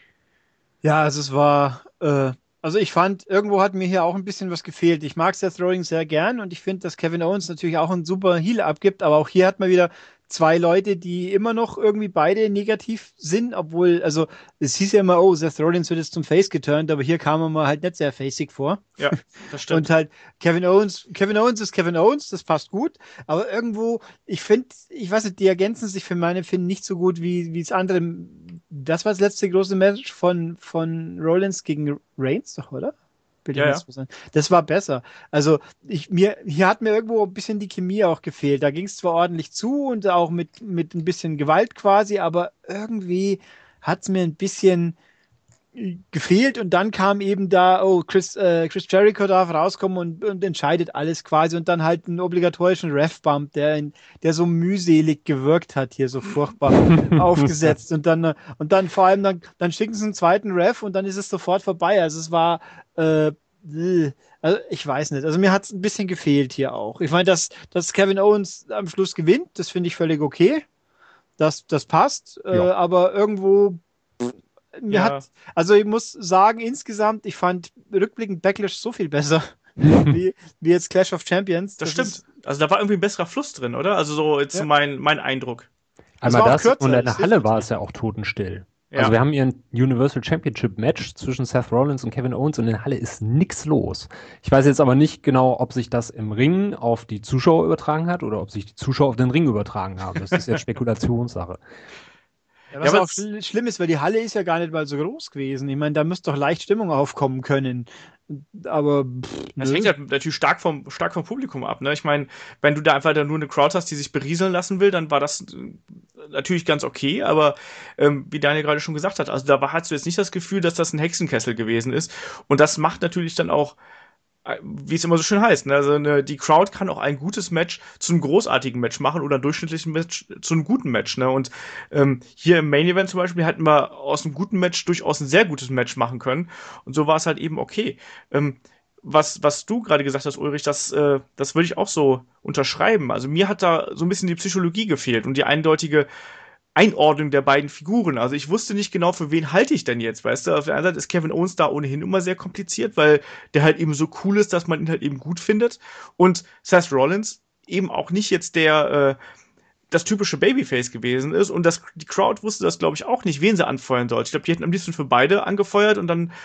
Ja, also es war, also ich fand, irgendwo hat mir hier auch ein bisschen was gefehlt. Ich mag Seth Rollins sehr gern und ich finde, dass Kevin Owens natürlich auch einen super Heel abgibt, aber auch hier hat man wieder zwei Leute, die immer noch irgendwie beide negativ sind, obwohl, also es hieß ja immer, oh, Seth Rollins wird jetzt zum Face geturnt, aber hier kam er mal halt nicht sehr facig vor. Ja, das stimmt. Und halt Kevin Owens ist Kevin Owens, das passt gut, aber irgendwo, ich finde, ich weiß nicht, die ergänzen sich für meine Finden nicht so gut wie das andere. Das war das letzte große Match von Rollins gegen Reigns, doch, oder? Ja. Das war besser. Also hier hat mir irgendwo ein bisschen die Chemie auch gefehlt. Da ging es zwar ordentlich zu und auch mit ein bisschen Gewalt quasi, aber irgendwie hat es mir ein bisschen gefehlt und dann kam eben da, oh, Chris Jericho darf rauskommen und entscheidet alles quasi und dann halt einen obligatorischen Ref-Bump, der so mühselig gewirkt hat, hier so furchtbar aufgesetzt und dann vor allem, dann schicken sie einen zweiten Ref und dann ist es sofort vorbei. Also es war, also ich weiß nicht, also mir hat es ein bisschen gefehlt hier auch. Ich meine, dass Kevin Owens am Schluss gewinnt, das finde ich völlig okay. Das passt, aber irgendwo also ich muss sagen, insgesamt, ich fand rückblickend Backlash so viel besser, wie jetzt Clash of Champions. Das stimmt. Also da war irgendwie ein besserer Fluss drin, oder? Also so jetzt mein Eindruck. Einmal das und in der Halle war es ja auch totenstill. Ja. Also wir haben hier ein Universal Championship Match zwischen Seth Rollins und Kevin Owens und in der Halle ist nichts los. Ich weiß jetzt aber nicht genau, ob sich das im Ring auf die Zuschauer übertragen hat oder ob sich die Zuschauer auf den Ring übertragen haben. Das ist jetzt Spekulationssache. Ja, was auch schlimm ist, weil die Halle ist ja gar nicht mal so groß gewesen. Ich meine, da müsste doch leicht Stimmung aufkommen können. Aber das hängt halt natürlich stark vom Publikum ab. Ne? Ich meine, wenn du da einfach nur eine Crowd hast, die sich berieseln lassen will, dann war das natürlich ganz okay. Aber wie Daniel gerade schon gesagt hat, also da hast du jetzt nicht das Gefühl, dass das ein Hexenkessel gewesen ist. Und das macht natürlich dann auch, wie es immer so schön heißt, ne? Also die Crowd kann auch ein gutes Match zu einem großartigen Match machen oder ein durchschnittlichen Match zu einem guten Match. Ne? Und hier im Main Event zum Beispiel hätten wir aus einem guten Match durchaus ein sehr gutes Match machen können. Und so war es halt eben okay. Was du gerade gesagt hast, Ulrich, das würde ich auch so unterschreiben. Also mir hat da so ein bisschen die Psychologie gefehlt und die eindeutige Einordnung der beiden Figuren. Also ich wusste nicht genau, für wen halte ich denn jetzt, weißt du? Auf der einen Seite ist Kevin Owens da ohnehin immer sehr kompliziert, weil der halt eben so cool ist, dass man ihn halt eben gut findet. Und Seth Rollins eben auch nicht jetzt das typische Babyface gewesen ist. Und die Crowd wusste das, glaube ich, auch nicht, wen sie anfeuern sollte. Ich glaube, die hätten am liebsten für beide angefeuert und dann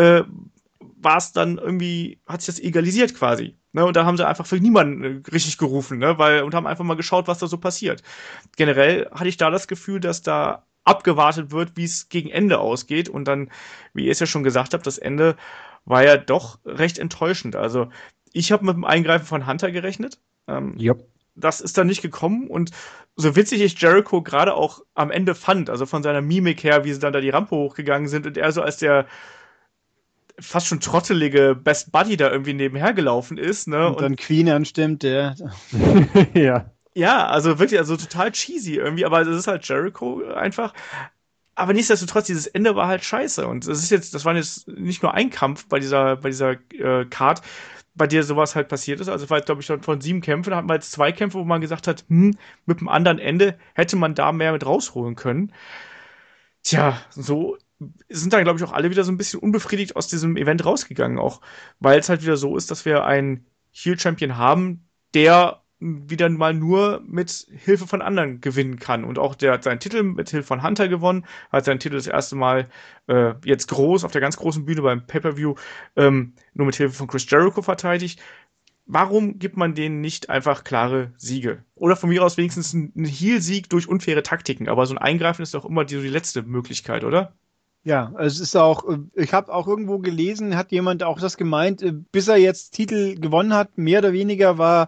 war es dann irgendwie, hat sich das egalisiert quasi. Ne? Und da haben sie einfach für niemanden richtig gerufen, ne? Und haben einfach mal geschaut, was da so passiert. Generell hatte ich da das Gefühl, dass da abgewartet wird, wie es gegen Ende ausgeht. Und dann, wie ihr es ja schon gesagt habt, das Ende war ja doch recht enttäuschend. Also ich habe mit dem Eingreifen von Hunter gerechnet. Das ist dann nicht gekommen. Und so witzig ich Jericho gerade auch am Ende fand, also von seiner Mimik her, wie sie dann da die Rampe hochgegangen sind und er so als der fast schon trottelige Best Buddy da irgendwie nebenher gelaufen ist, ne? Und dann Queen anstimmt, ja. Ja. Ja, also wirklich, also total cheesy irgendwie, aber es ist halt Jericho einfach. Aber nichtsdestotrotz, dieses Ende war halt scheiße. Und das war jetzt nicht nur ein Kampf bei dieser Card. bei dir sowas halt passiert ist. Also, weil, glaube ich, von 7 Kämpfen hatten wir jetzt 2 Kämpfe, wo man gesagt hat, mit dem anderen Ende hätte man da mehr mit rausholen können. Tja, so sind dann, glaube ich, auch alle wieder so ein bisschen unbefriedigt aus diesem Event rausgegangen, auch weil es halt wieder so ist, dass wir einen Heel-Champion haben, der wieder mal nur mit Hilfe von anderen gewinnen kann. Und auch der hat seinen Titel mit Hilfe von Hunter gewonnen, hat seinen Titel das erste Mal jetzt groß, auf der ganz großen Bühne beim Pay-Per-View, nur mit Hilfe von Chris Jericho verteidigt. Warum gibt man denen nicht einfach klare Siege? Oder von mir aus wenigstens einen Heel-Sieg durch unfaire Taktiken. Aber so ein Eingreifen ist doch immer die letzte Möglichkeit, oder? Ja, es ist auch, ich habe auch irgendwo gelesen, hat jemand auch das gemeint, bis er jetzt Titel gewonnen hat, mehr oder weniger war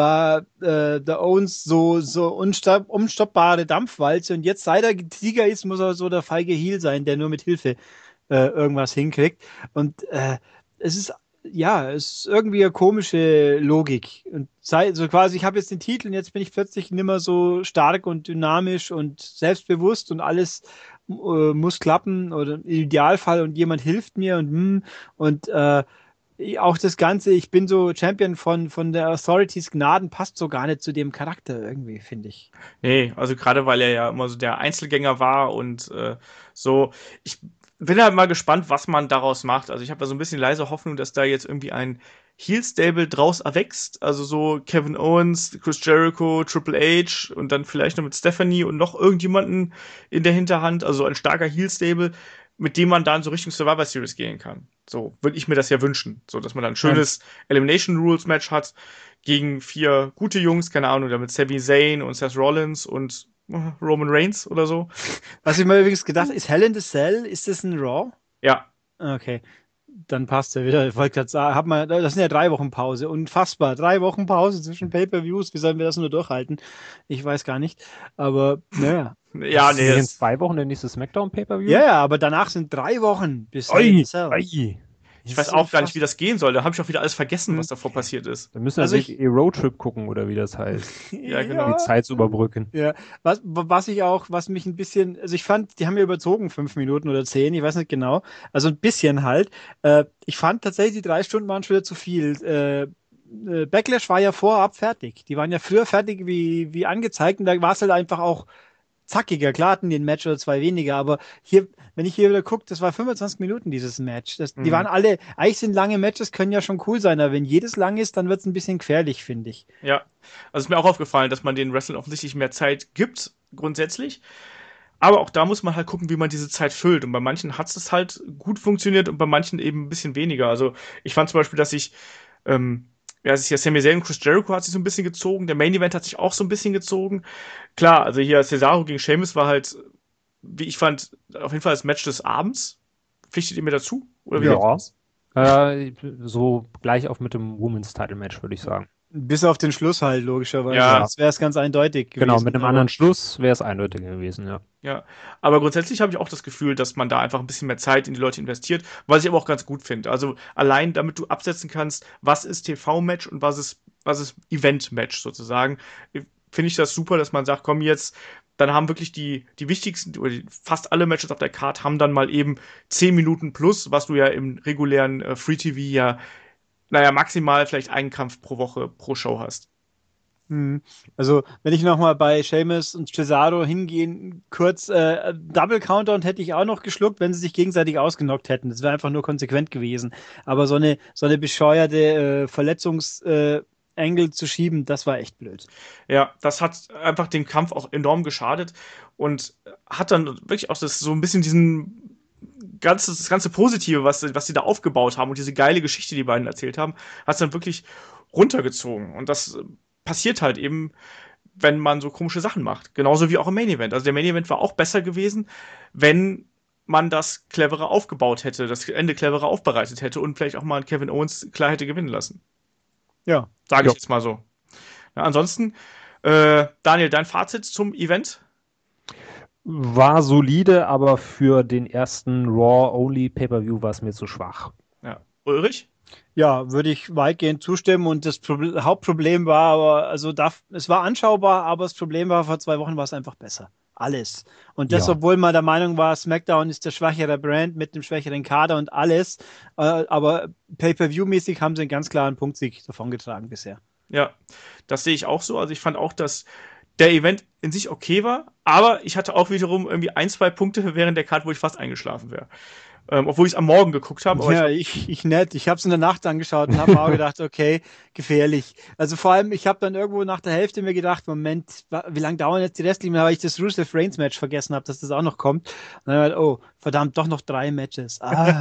der Owens so unstoppbare Dampfwalze und jetzt, seit er Sieger ist, muss er so der feige Heel sein, der nur mit Hilfe irgendwas hinkriegt. Und es ist irgendwie eine komische Logik. Und so quasi, ich habe jetzt den Titel und jetzt bin ich plötzlich nicht mehr so stark und dynamisch und selbstbewusst und alles muss klappen oder im Idealfall und jemand hilft mir und auch das Ganze, ich bin so Champion von der Authorities Gnaden, passt so gar nicht zu dem Charakter irgendwie, finde ich. Nee, also gerade weil er ja immer so der Einzelgänger war und so. Ich bin halt mal gespannt, was man daraus macht. Also ich habe da so ein bisschen leise Hoffnung, dass da jetzt irgendwie ein Heel-Stable draus erwächst. Also so Kevin Owens, Chris Jericho, Triple H und dann vielleicht noch mit Stephanie und noch irgendjemanden in der Hinterhand. Also ein starker Heel-Stable, mit dem man dann so Richtung Survivor Series gehen kann. So würde ich mir das ja wünschen. So, dass man dann ein schönes Elimination Rules Match hat gegen 4 gute Jungs, keine Ahnung, damit Sami Zayn und Seth Rollins und Roman Reigns oder so. Was ich mir übrigens gedacht habe, ist Hell in the Cell, ist das ein Raw? Ja. Okay, dann passt ja wieder. Ich wollte gerade sagen, das sind ja 3 Wochen Pause. Unfassbar. 3 Wochen Pause zwischen Pay-Per-Views. Wie sollen wir das nur durchhalten? Ich weiß gar nicht. Aber, naja. Ja, Ist nee. in 2 Wochen der nächste SmackDown Pay-Per-View? Ja, aber danach sind 3 Wochen bis Hell in the Cell. Ich weiß auch gar nicht, wie das gehen soll. Da habe ich auch wieder alles vergessen, was davor passiert ist. Da müssen wir Also Roadtrip gucken, oder wie das heißt. Ja, genau. Die Zeit zu überbrücken. Ja, was mich ein bisschen, also ich fand, die haben ja überzogen 5 Minuten oder 10, ich weiß nicht genau. Also ein bisschen halt. Ich fand tatsächlich, die 3 Stunden waren schon wieder zu viel. Backlash war ja vorab fertig. Die waren ja früher fertig wie angezeigt und da war es halt einfach auch zackiger. Klar hatten die ein Match oder 2 weniger, aber hier, wenn ich hier wieder gucke, das war 25 Minuten, dieses Match. Die waren alle, eigentlich sind lange Matches, können ja schon cool sein, aber wenn jedes lang ist, dann wird es ein bisschen gefährlich, finde ich. Ja, also ist mir auch aufgefallen, dass man den Wrestlern offensichtlich mehr Zeit gibt, grundsätzlich. Aber auch da muss man halt gucken, wie man diese Zeit füllt. Und bei manchen hat es halt gut funktioniert und bei manchen eben ein bisschen weniger. Also ich fand zum Beispiel, dass Sami Zayn und Chris Jericho hat sich so ein bisschen gezogen. Der Main Event hat sich auch so ein bisschen gezogen. Klar, also hier Cesaro gegen Sheamus war halt, wie ich fand, auf jeden Fall das Match des Abends. Pflichtet ihr mir dazu? Oder wie ja. So gleich auf mit dem Women's Title Match, würde ich sagen. Bis auf den Schluss halt, logischerweise. Ja. Das wäre es ganz eindeutig gewesen. Genau, mit einem anderen Schluss wäre es eindeutig gewesen, ja. Ja, aber grundsätzlich habe ich auch das Gefühl, dass man da einfach ein bisschen mehr Zeit in die Leute investiert, was ich aber auch ganz gut finde. Also allein, damit du absetzen kannst, was ist TV-Match und was ist Event-Match sozusagen, finde ich das super, dass man sagt, komm jetzt, dann haben wirklich die wichtigsten, oder fast alle Matches auf der Card haben dann mal eben 10 Minuten plus, was du ja im regulären Free-TV ja maximal vielleicht einen Kampf pro Woche, pro Show hast. Also, wenn ich nochmal bei Sheamus und Cesaro hingehen, kurz, Double Countdown hätte ich auch noch geschluckt, wenn sie sich gegenseitig ausgenockt hätten. Das wäre einfach nur konsequent gewesen. Aber so eine bescheuerte Verletzungsengel zu schieben, das war echt blöd. Ja, das hat einfach dem Kampf auch enorm geschadet und hat dann wirklich auch so ein bisschen das ganze Positive, was sie da aufgebaut haben und diese geile Geschichte, die beiden erzählt haben, hat es dann wirklich runtergezogen. Und das passiert halt eben, wenn man so komische Sachen macht. Genauso wie auch im Main Event. Also der Main Event war auch besser gewesen, wenn man das cleverer aufgebaut hätte, das Ende cleverer aufbereitet hätte und vielleicht auch mal Kevin Owens klar hätte gewinnen lassen. Ja. Sage ich jetzt mal so. Ja, ansonsten, Daniel, dein Fazit zum Event? War solide, aber für den ersten Raw-Only Pay-Per-View war es mir zu schwach. Ja. Ulrich? Ja, würde ich weitgehend zustimmen und das Hauptproblem war es war anschaubar, aber das Problem war, vor 2 Wochen war es einfach besser. alles. Und das, Ja. obwohl man der Meinung war, SmackDown ist der schwächere Brand mit dem schwächeren Kader und alles. Aber Pay-Per-View-mäßig haben sie einen ganz klaren Punktsieg davongetragen bisher. Ja, das sehe ich auch so. Also ich fand auch, dass der Event in sich okay war, aber ich hatte auch wiederum irgendwie 1, 2 Punkte während der Card, wo ich fast eingeschlafen wäre. Obwohl ich es am Morgen geguckt habe. Ja, ich nicht. Ich habe es in der Nacht angeschaut und habe mir auch gedacht, okay, gefährlich. Also vor allem, ich habe dann irgendwo nach der Hälfte mir gedacht, Moment, wie lange dauern jetzt die restlichen, weil ich das Rusev Reigns Match vergessen habe, dass das auch noch kommt. Und dann halt, oh, verdammt, doch noch 3 Matches.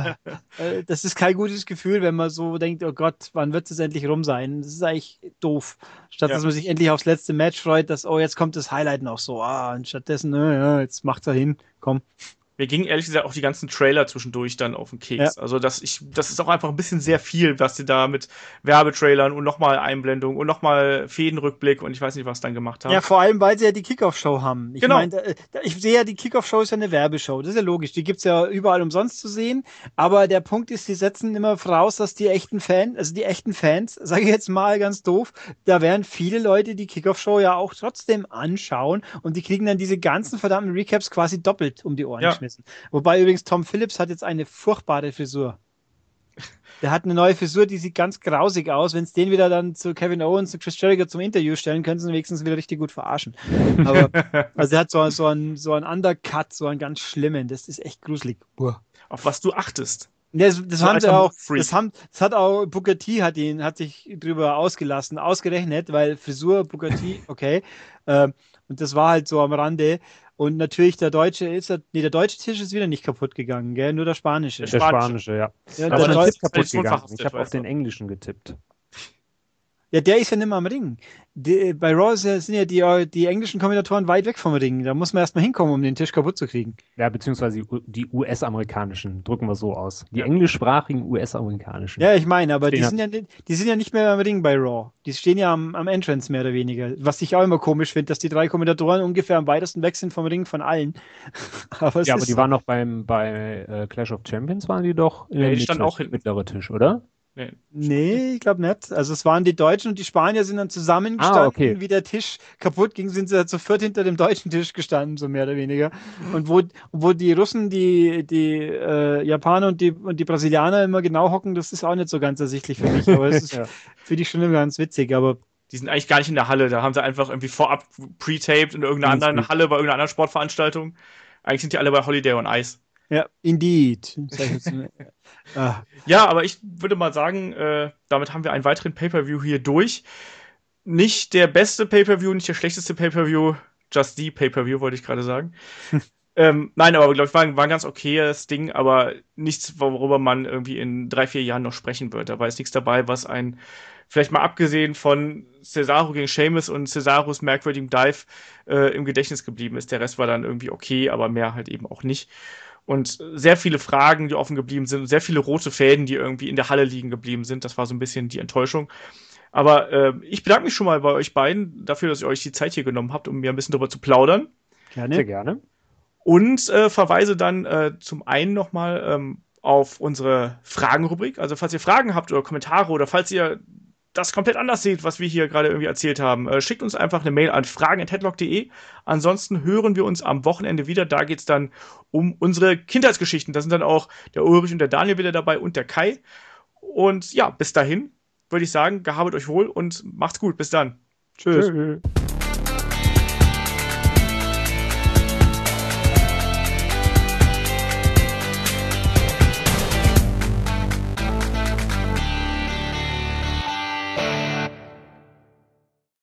Das ist kein gutes Gefühl, wenn man so denkt, oh Gott, wann wird es endlich rum sein? Das ist eigentlich doof. Statt dass man sich endlich aufs letzte Match freut, dass, oh, jetzt kommt das Highlight noch so. Und stattdessen, jetzt macht's er hin, komm. Mir gingen ehrlich gesagt auch die ganzen Trailer zwischendurch dann auf den Keks. Ja. Also das ist auch einfach ein bisschen sehr viel, was sie da mit Werbetrailern und nochmal Einblendung und nochmal Fädenrückblick und ich weiß nicht, was dann gemacht haben. Ja, vor allem, weil sie ja die Kickoff-Show haben. Genau. Ich sehe ja, die Kickoff-Show ist ja eine Werbeshow. Das ist ja logisch. Die gibt's ja überall umsonst zu sehen. Aber der Punkt ist, sie setzen immer voraus, dass die echten Fans, sage ich jetzt mal ganz doof, da werden viele Leute die Kickoff-Show ja auch trotzdem anschauen und die kriegen dann diese ganzen verdammten Recaps quasi doppelt um die Ohren geschmissen. Wobei übrigens Tom Phillips hat jetzt eine furchtbare Frisur. Der hat eine neue Frisur, die sieht ganz grausig aus. Wenn es den wieder dann zu Kevin Owens und Chris Jericho zum Interview stellen, können sie ihn wenigstens wieder richtig gut verarschen. Aber also er hat so einen Undercut, so einen ganz schlimmen. Das ist echt gruselig. Auf was du achtest. Ja, das haben sie auch. Das hat auch Booker T hat sich drüber ausgelassen, ausgerechnet, weil Frisur, Booker T, okay. Und das war halt so am Rande. Und natürlich der deutsche Tisch ist wieder nicht kaputt gegangen, gell? Nur der spanische. Der spanische, ja. Aber der ist kaputt gegangen. Ich habe auf den englischen getippt. Ja, der ist ja nicht mehr am Ring. Bei Raw sind ja die englischen Kommentatoren weit weg vom Ring. Da muss man erstmal hinkommen, um den Tisch kaputt zu kriegen. Ja, beziehungsweise die US-amerikanischen, drücken wir so aus. Die englischsprachigen US-amerikanischen. Ja, ich meine, aber die sind ja nicht mehr am Ring bei Raw. Die stehen ja am Entrance mehr oder weniger. Was ich auch immer komisch finde, dass die 3 Kommentatoren ungefähr am weitesten weg sind vom Ring von allen. aber die waren noch bei Clash of Champions, waren die doch die stand auch hinten. Mittlere Tisch, oder? Nee, ich glaube nicht. Also es waren die Deutschen und die Spanier sind dann zusammengestanden, okay. Wie der Tisch kaputt ging, sind sie dann zu viert hinter dem deutschen Tisch gestanden, so mehr oder weniger. Und wo die Russen, die Japaner und die Brasilianer immer genau hocken, das ist auch nicht so ganz ersichtlich für mich. Aber es ist für die schon immer ganz witzig. Aber die sind eigentlich gar nicht in der Halle. Da haben sie einfach irgendwie vorab pre-taped in irgendeiner anderen Halle bei irgendeiner anderen Sportveranstaltung. Eigentlich sind die alle bei Holiday on Ice. Ja, indeed. Ja, aber ich würde mal sagen, damit haben wir einen weiteren Pay-Per-View hier durch. Nicht der beste Pay-Per-View, nicht der schlechteste Pay-Per-View, just the Pay-Per-View, wollte ich gerade sagen. Nein, aber glaube ich, war ein ganz okayes Ding, aber nichts, worüber man irgendwie in 3, 4 Jahren noch sprechen wird. Da war jetzt nichts dabei, was vielleicht mal abgesehen von Cesaro gegen Sheamus und Cesaros merkwürdigem Dive im Gedächtnis geblieben ist. Der Rest war dann irgendwie okay, aber mehr halt eben auch nicht. Und sehr viele Fragen, die offen geblieben sind, und sehr viele rote Fäden, die irgendwie in der Halle liegen geblieben sind. Das war so ein bisschen die Enttäuschung. Aber ich bedanke mich schon mal bei euch beiden dafür, dass ihr euch die Zeit hier genommen habt, um mir ein bisschen darüber zu plaudern. Gerne. Sehr gerne. Und verweise dann zum einen nochmal auf unsere Fragenrubrik. Also falls ihr Fragen habt oder Kommentare oder falls ihr das komplett anders seht, was wir hier gerade irgendwie erzählt haben, schickt uns einfach eine Mail an fragen@headlock.de. Ansonsten hören wir uns am Wochenende wieder. Da geht's dann um unsere Kindheitsgeschichten. Da sind dann auch der Ulrich und der Daniel wieder dabei und der Kai. Und ja, bis dahin würde ich sagen, gehabet euch wohl und macht's gut. Bis dann. Tschüss. Tschüss.